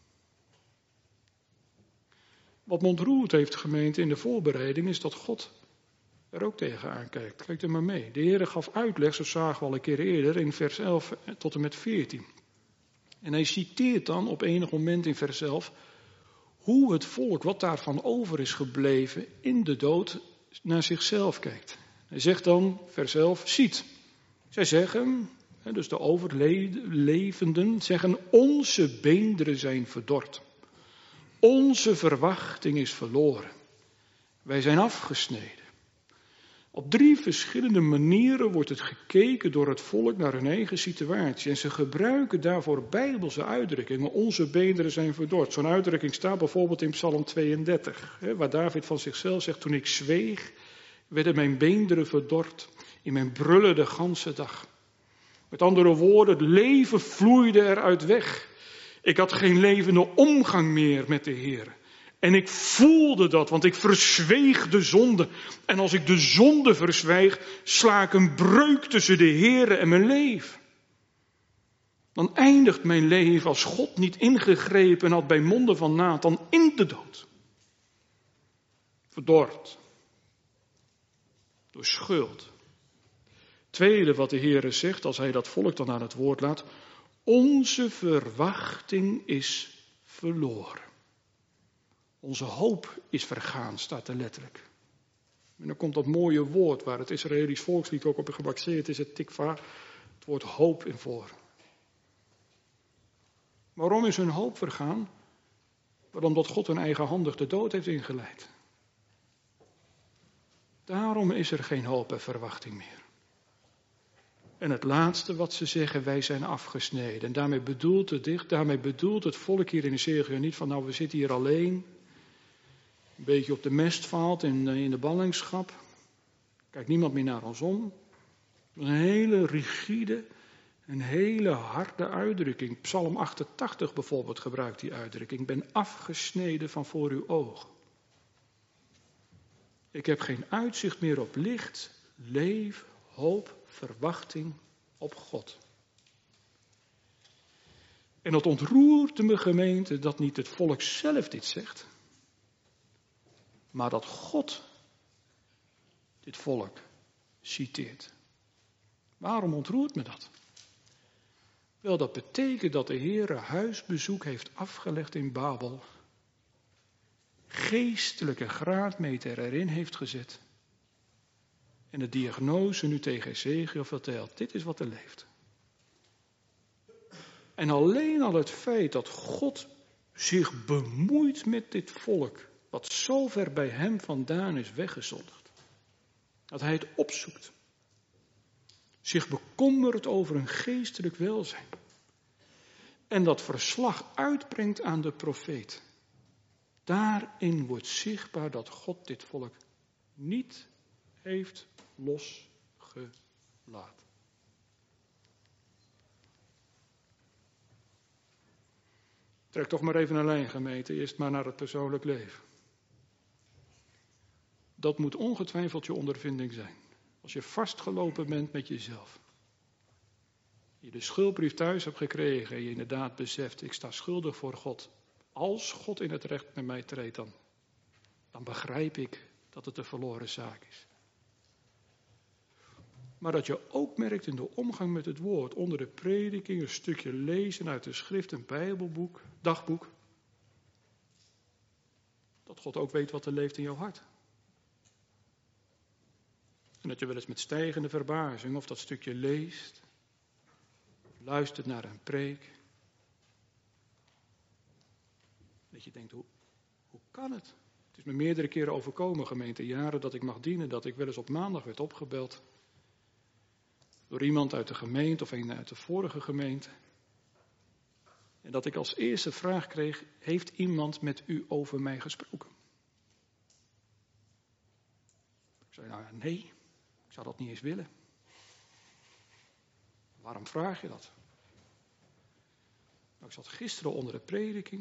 Wat me ontroerd heeft, gemeente, in de voorbereiding is dat God er ook tegenaan kijkt. Kijk er maar mee. De Heer gaf uitleg, zo zagen we al een keer eerder, in vers elf tot en met veertien. En hij citeert dan op enig moment in vers elf hoe het volk, wat daarvan over is gebleven, in de dood naar zichzelf kijkt. Hij zegt dan, vers elf, ziet. Zij zeggen, dus de overlevenden zeggen, onze beenderen zijn verdord. Onze verwachting is verloren. Wij zijn afgesneden. Op drie verschillende manieren wordt het gekeken door het volk naar hun eigen situatie. En ze gebruiken daarvoor bijbelse uitdrukkingen. Onze beenderen zijn verdord. Zo'n uitdrukking staat bijvoorbeeld in Psalm tweeëndertig. Waar David van zichzelf zegt, toen ik zweeg, werden mijn beenderen verdord. In mijn brullen de ganse dag. Met andere woorden, het leven vloeide eruit weg. Ik had geen levende omgang meer met de Heer. En ik voelde dat, want ik verzweeg de zonde. En als ik de zonde verzwijg, sla ik een breuk tussen de Heer en mijn leven. Dan eindigt mijn leven als God niet ingegrepen had bij monden van Nathan in de dood. Verdord. Door schuld. Tweede wat de Heer zegt, als hij dat volk dan aan het woord laat. Onze verwachting is verloren. Onze hoop is vergaan, staat er letterlijk. En dan komt dat mooie woord waar het Israëlisch volkslied ook op gebaseerd is, het tikva, het woord hoop in voor. Waarom is hun hoop vergaan? Omdat God hun eigenhandig de dood heeft ingeleid. Daarom is er geen hoop en verwachting meer. En het laatste wat ze zeggen, wij zijn afgesneden. En daarmee bedoelt het dicht, daarmee bedoelt het volk hier in Ezechiël niet van nou we zitten hier alleen. Een beetje op de mestvaalt in, in de ballingschap. Kijkt niemand meer naar ons om. Een hele rigide, een hele harde uitdrukking. Psalm achtentachtig bijvoorbeeld gebruikt die uitdrukking. Ik ben afgesneden van voor uw ogen. Ik heb geen uitzicht meer op licht, leven, hoop, verwachting op God. En het ontroert me, gemeente, dat niet het volk zelf dit zegt, maar dat God dit volk citeert. Waarom ontroert me dat? Wel, dat betekent dat de Heer huisbezoek heeft afgelegd in Babel, geestelijke graadmeter erin heeft gezet en de diagnose nu tegen Ezechiël vertelt. Dit is wat er leeft. En alleen al het feit dat God zich bemoeit met dit volk, wat zo ver bij hem vandaan is weggezonderd. Dat hij het opzoekt. Zich bekommert over een geestelijk welzijn. En dat verslag uitbrengt aan de profeet. Daarin wordt zichtbaar dat God dit volk niet heeft losgelaten. Trek toch maar even een lijn, gemeente, eerst maar naar het persoonlijk leven. Dat moet ongetwijfeld je ondervinding zijn. Als je vastgelopen bent met jezelf. Je de schuldbrief thuis hebt gekregen en je inderdaad beseft, ik sta schuldig voor God. Als God in het recht met mij treedt, dan, dan begrijp ik dat het een verloren zaak is. Maar dat je ook merkt in de omgang met het woord, onder de prediking, een stukje lezen uit de schrift, een bijbelboek, dagboek. Dat God ook weet wat er leeft in jouw hart. En dat je wel eens met stijgende verbazing of dat stukje leest, luistert naar een preek. Dat je denkt, hoe, hoe kan het? Het is me meerdere keren overkomen, gemeente, jaren dat ik mag dienen, dat ik wel eens op maandag werd opgebeld door iemand uit de gemeente of een uit de vorige gemeente. En dat ik als eerste vraag kreeg, heeft iemand met u over mij gesproken? Ik zei, nou nee, ik zou dat niet eens willen. Waarom vraag je dat? Nou, ik zat gisteren onder de prediking.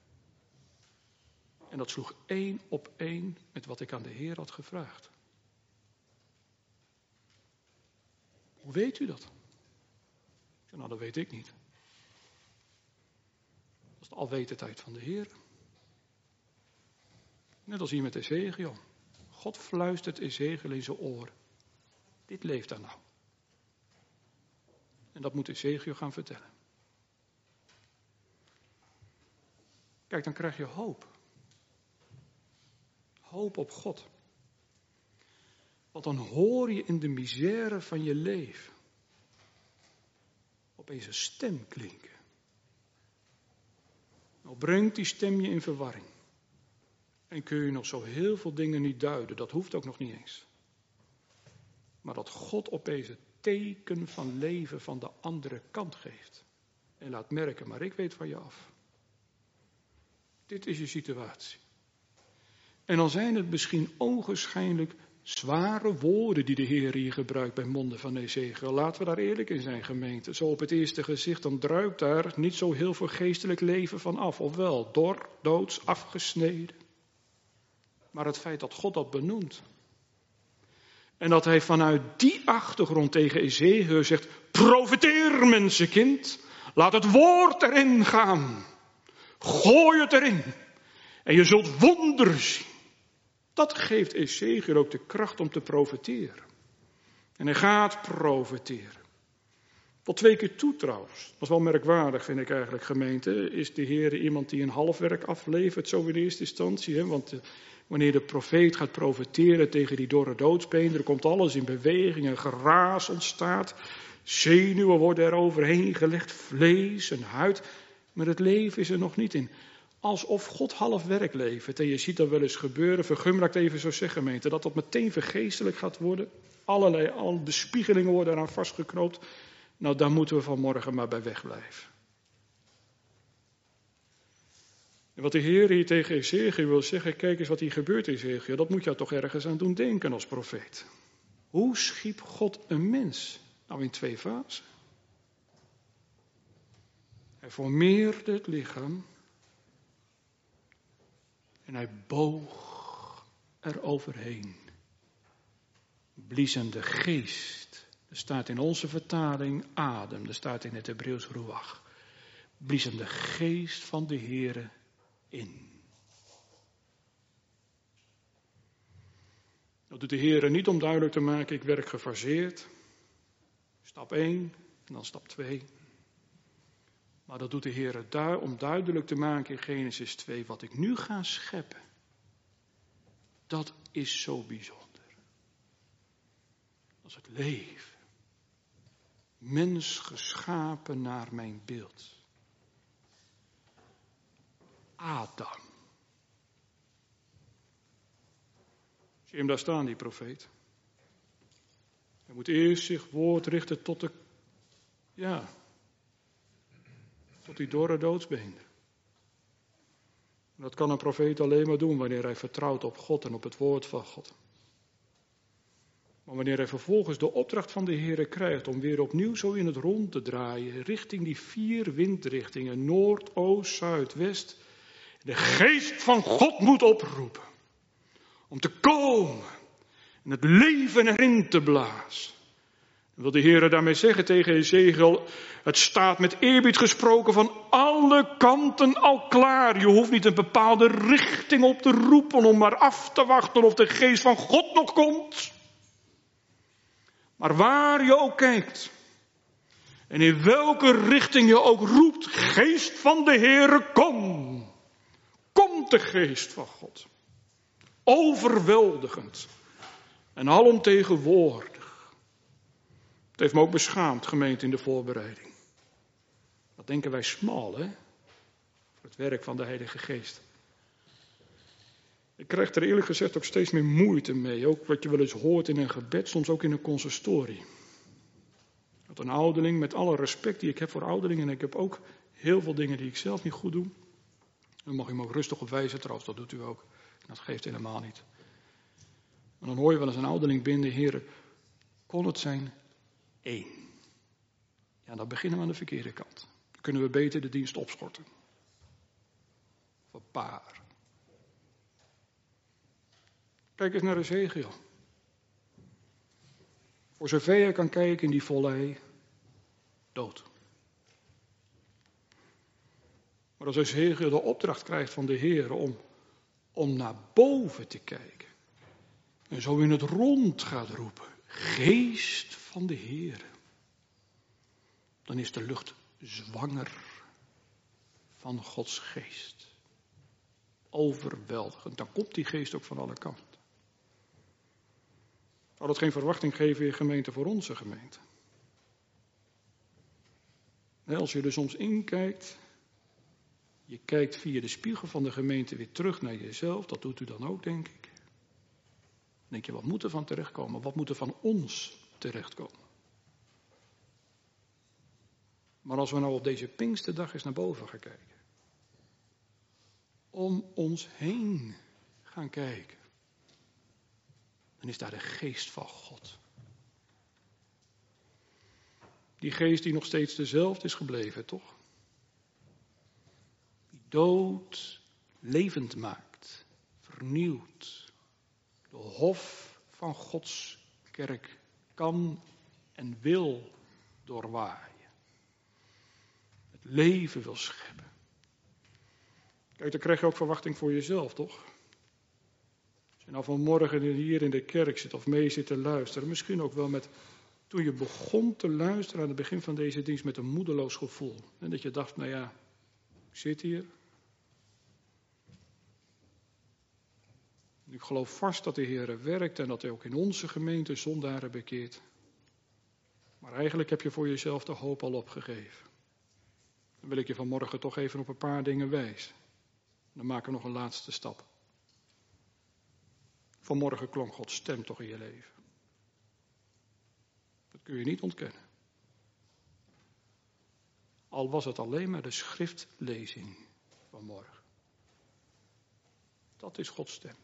En dat sloeg één op één met wat ik aan de Heer had gevraagd. Hoe weet u dat? Ik zeg, nou, dat weet ik niet. Dat is de alwetendheid van de Heer. Net als hier met Ezekiel. God fluistert Ezekiel in zijn oor. Dit leeft daar nou. En dat moet Ezekiel gaan vertellen. Kijk, dan krijg je hoop. Hoop op God. Want dan hoor je in de misère van je leven opeens een stem klinken. Nou brengt die stem je in verwarring. En kun je nog zo heel veel dingen niet duiden. Dat hoeft ook nog niet eens. Maar dat God opeens het teken van leven van de andere kant geeft. En laat merken, maar ik weet van je af. Dit is je situatie. En dan zijn het misschien ogenschijnlijk zware woorden die de Heer hier gebruikt bij monden van Ezekiel. Laten we daar eerlijk in zijn, gemeente. Zo op het eerste gezicht, dan druipt daar niet zo heel veel geestelijk leven van af. Ofwel, dor, doods, afgesneden. Maar het feit dat God dat benoemt. En dat hij vanuit die achtergrond tegen Ezekiel zegt, profeteer mensenkind, laat het woord erin gaan. Gooi het erin. En je zult wonderen zien. Dat geeft Ezekiel ook de kracht om te profeteren. En hij gaat profeteren. Tot twee keer toe trouwens. Dat is wel merkwaardig, vind ik eigenlijk, gemeente. Is de Heer iemand die een halfwerk aflevert, zo in eerste instantie? Hè? Want uh, wanneer de profeet gaat profeteren tegen die dorre doodsbeenderen, er komt alles in beweging, een geraas ontstaat. Zenuwen worden er overheen gelegd, vlees en huid. Maar het leven is er nog niet in. Alsof God half werk levert. En je ziet dat wel eens gebeuren. Vergun me dat ik het even zo zeg, gemeente. Dat dat meteen vergeestelijk gaat worden. Allerlei al bespiegelingen worden eraan vastgeknoopt. Nou, daar moeten we vanmorgen maar bij wegblijven. En wat de Heer hier tegen Ezekiel wil zeggen. Kijk eens wat hier gebeurt, Ezekiel. Dat moet jou toch ergens aan doen denken als profeet. Hoe schiep God een mens? Nou, in twee fasen. Hij formeerde het lichaam. En hij boog er overheen. Blies hem de geest. Er staat in onze vertaling adem. Er staat in het Hebreeuws ruach. Blies hem de geest van de Heere in. Dat doet de Heere niet om duidelijk te maken, ik werk gefaseerd. Stap één en dan stap twee. Maar dat doet de Heer du- om duidelijk te maken in Genesis twee. Wat ik nu ga scheppen. Dat is zo bijzonder. Dat is het leven. Mens geschapen naar mijn beeld. Adam. Zie je hem daar staan, die profeet? Hij moet eerst zich woord richten tot de... Ja... Tot die dorre doodsbeenderen. Dat kan een profeet alleen maar doen wanneer hij vertrouwt op God en op het woord van God. Maar wanneer hij vervolgens de opdracht van de Heere krijgt om weer opnieuw zo in het rond te draaien, richting die vier windrichtingen, noord, oost, zuid, west, de geest van God moet oproepen. Om te komen en het leven erin te blazen. Wil de Heer daarmee zeggen tegen Ezekiel, het staat met eerbied gesproken van alle kanten al klaar. Je hoeft niet een bepaalde richting op te roepen om maar af te wachten of de geest van God nog komt. Maar waar je ook kijkt en in welke richting je ook roept, geest van de Heere, kom. Komt de geest van God. Overweldigend en alomtegenwoordig. Het heeft me ook beschaamd, gemeente, in de voorbereiding. Wat denken wij smal, hè? Voor het werk van de Heilige Geest. Ik krijg er eerlijk gezegd ook steeds meer moeite mee. Ook wat je wel eens hoort in een gebed, soms ook in een consistorie. Dat een ouderling, met alle respect die ik heb voor ouderlingen, en ik heb ook heel veel dingen die ik zelf niet goed doe. Dan mag je me ook rustig op wijzen, trouwens, dat doet u ook. Dat geeft helemaal niet. Maar dan hoor je wel eens een ouderling binnen, Heer, kon het zijn één. Ja, dan beginnen we aan de verkeerde kant. Dan kunnen we beter de dienst opschorten. Of een paar. Kijk eens naar Ezekiel. Voor zover je kan kijken in die vallei, dood. Maar als Ezechiel de opdracht krijgt van de Heer om, om naar boven te kijken. En zo in het rond gaat roepen. Geest van de Heer. Dan is de lucht zwanger van Gods geest. Overweldigend. Dan komt die geest ook van alle kanten. Zou dat geen verwachting geven in gemeente voor onze gemeente? Nee, als je er soms inkijkt. Je kijkt via de spiegel van de gemeente weer terug naar jezelf. Dat doet u dan ook, denk ik. Dan denk je, wat moet er van terechtkomen? Wat moet er van ons terechtkomen? Maar als we nou op deze Pinksterdag eens naar boven gaan kijken. Om ons heen gaan kijken. Dan is daar de geest van God. Die geest die nog steeds dezelfde is gebleven, toch? Die dood levend maakt, vernieuwt. De hof van Gods kerk kan en wil doorwaaien. Het leven wil scheppen. Kijk, dan krijg je ook verwachting voor jezelf, toch? Als je nou vanmorgen hier in de kerk zit of mee zit te luisteren, misschien ook wel met, toen je begon te luisteren aan het begin van deze dienst met een moedeloos gevoel. En dat je dacht, nou ja, ik zit hier. Ik geloof vast dat de Heer werkt en dat hij ook in onze gemeente zondaren bekeert. Maar eigenlijk heb je voor jezelf de hoop al opgegeven. Dan wil ik je vanmorgen toch even op een paar dingen wijzen. Dan maken we nog een laatste stap. Vanmorgen klonk Gods stem toch in je leven. Dat kun je niet ontkennen. Al was het alleen maar de schriftlezing van morgen. Dat is Gods stem.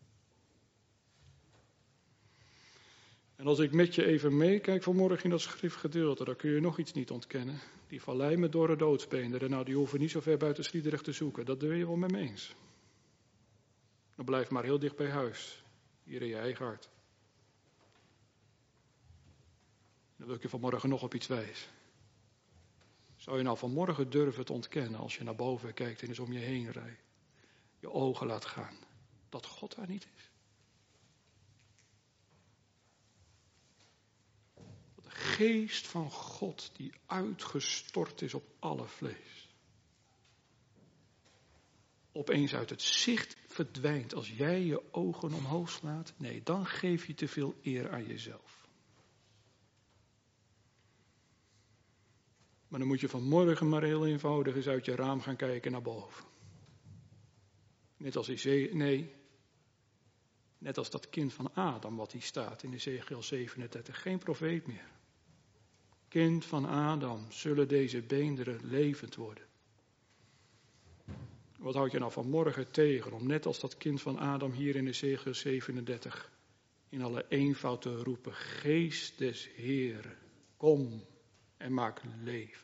En als ik met je even meekijk vanmorgen in dat schriftgedeelte, dan kun je nog iets niet ontkennen. Die vallei met dorre doodsbeenderen, nou die hoeven niet zo ver buiten Sliedrecht te zoeken. Dat doe je wel met me eens. Dan blijf maar heel dicht bij huis. Hier in je eigen hart. Dan wil ik je vanmorgen nog op iets wijzen. Zou je nou vanmorgen durven te ontkennen als je naar boven kijkt en eens om je heen rijdt. Je ogen laat gaan. Dat God daar niet is. Dat de geest van God die uitgestort is op alle vlees. Opeens uit het zicht verdwijnt als jij je ogen omhoog slaat. Nee, dan geef je te veel eer aan jezelf. Maar dan moet je vanmorgen maar heel eenvoudig eens uit je raam gaan kijken naar boven. Net als Ezechiel, nee, net als dat kind van Adam wat hier staat in Ezechiel zevenendertig. Geen profeet meer. Kind van Adam, zullen deze beenderen levend worden. Wat houd je nou vanmorgen tegen om net als dat kind van Adam hier in Ezechiel zevenendertig in alle eenvoud te roepen, Geest des Heeren, kom en maak levend.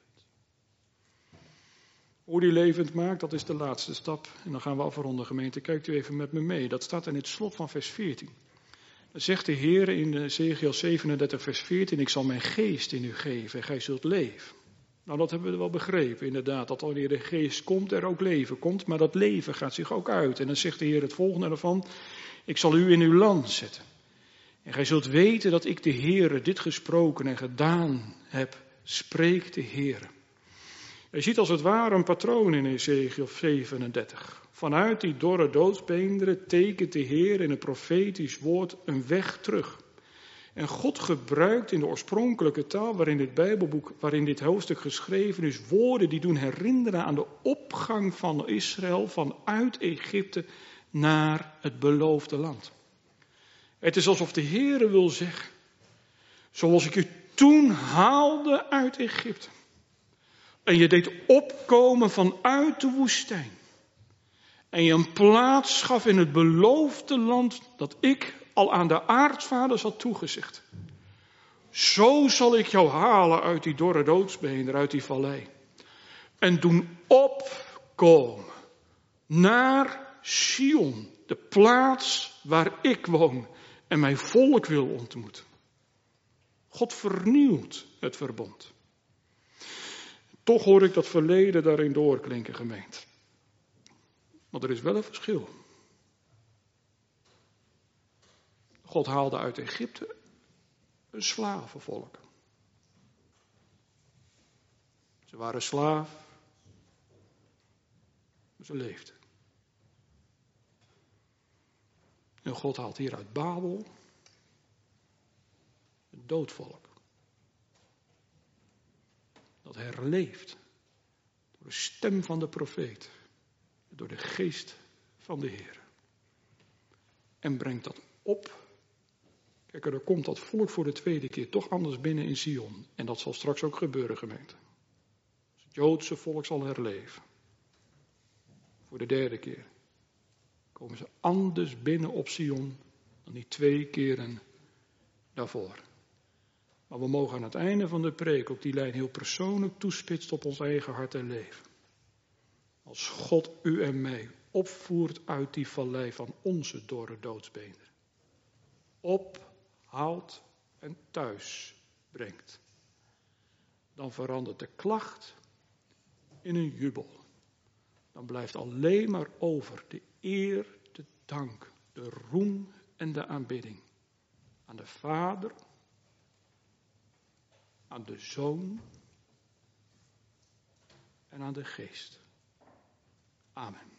Hoe die levend maakt, dat is de laatste stap. En dan gaan we afronden, gemeente. Kijkt u even met me mee. Dat staat in het slot van vers veertien. Dan zegt de Heer in Ezechiel zevenendertig vers veertien, ik zal mijn geest in u geven en gij zult leven. Nou, dat hebben we wel begrepen, inderdaad, dat wanneer de geest komt, er ook leven komt, maar dat leven gaat zich ook uit. En dan zegt de Heer het volgende ervan, ik zal u in uw land zetten. En gij zult weten dat ik de Heere dit gesproken en gedaan heb, spreekt de Heere. Je ziet als het ware een patroon in Ezechiel zevenendertig. Vanuit die dorre doodsbeenderen tekent de Heer in een profetisch woord een weg terug. En God gebruikt in de oorspronkelijke taal waarin dit Bijbelboek, waarin dit hoofdstuk geschreven is, woorden die doen herinneren aan de opgang van Israël vanuit Egypte naar het beloofde land. Het is alsof de Heere wil zeggen, zoals ik u toen haalde uit Egypte en je deed opkomen vanuit de woestijn en je een plaats gaf in het beloofde land dat ik al aan de aartsvaders had toegezegd. Zo zal ik jou halen uit die dorre doodsbeender, uit die vallei. En doen opkomen naar Sion, de plaats waar ik woon en mijn volk wil ontmoeten. God vernieuwt het verbond. Toch hoor ik dat verleden daarin doorklinken, gemeente. Maar er is wel een verschil. God haalde uit Egypte een slavenvolk. Ze waren slaaf, maar ze leefden. En God haalt hier uit Babel een doodvolk. Dat herleeft door de stem van de profeet, door de geest van de Heer. En brengt dat op. Kijk, er komt dat volk voor de tweede keer toch anders binnen in Sion. En dat zal straks ook gebeuren, gemeente. Het Joodse volk zal herleven. Voor de derde keer komen ze anders binnen op Sion dan die twee keren daarvoor. Maar we mogen aan het einde van de preek ook die lijn heel persoonlijk toespitsen op ons eigen hart en leven. Als God u en mij opvoert uit die vallei van onze dorre doodsbeenderen. Ophaalt en thuis brengt. Dan verandert de klacht in een jubel. Dan blijft alleen maar over de eer, de dank, de roem en de aanbidding. Aan de Vader, aan de Zoon en aan de Geest. Amen.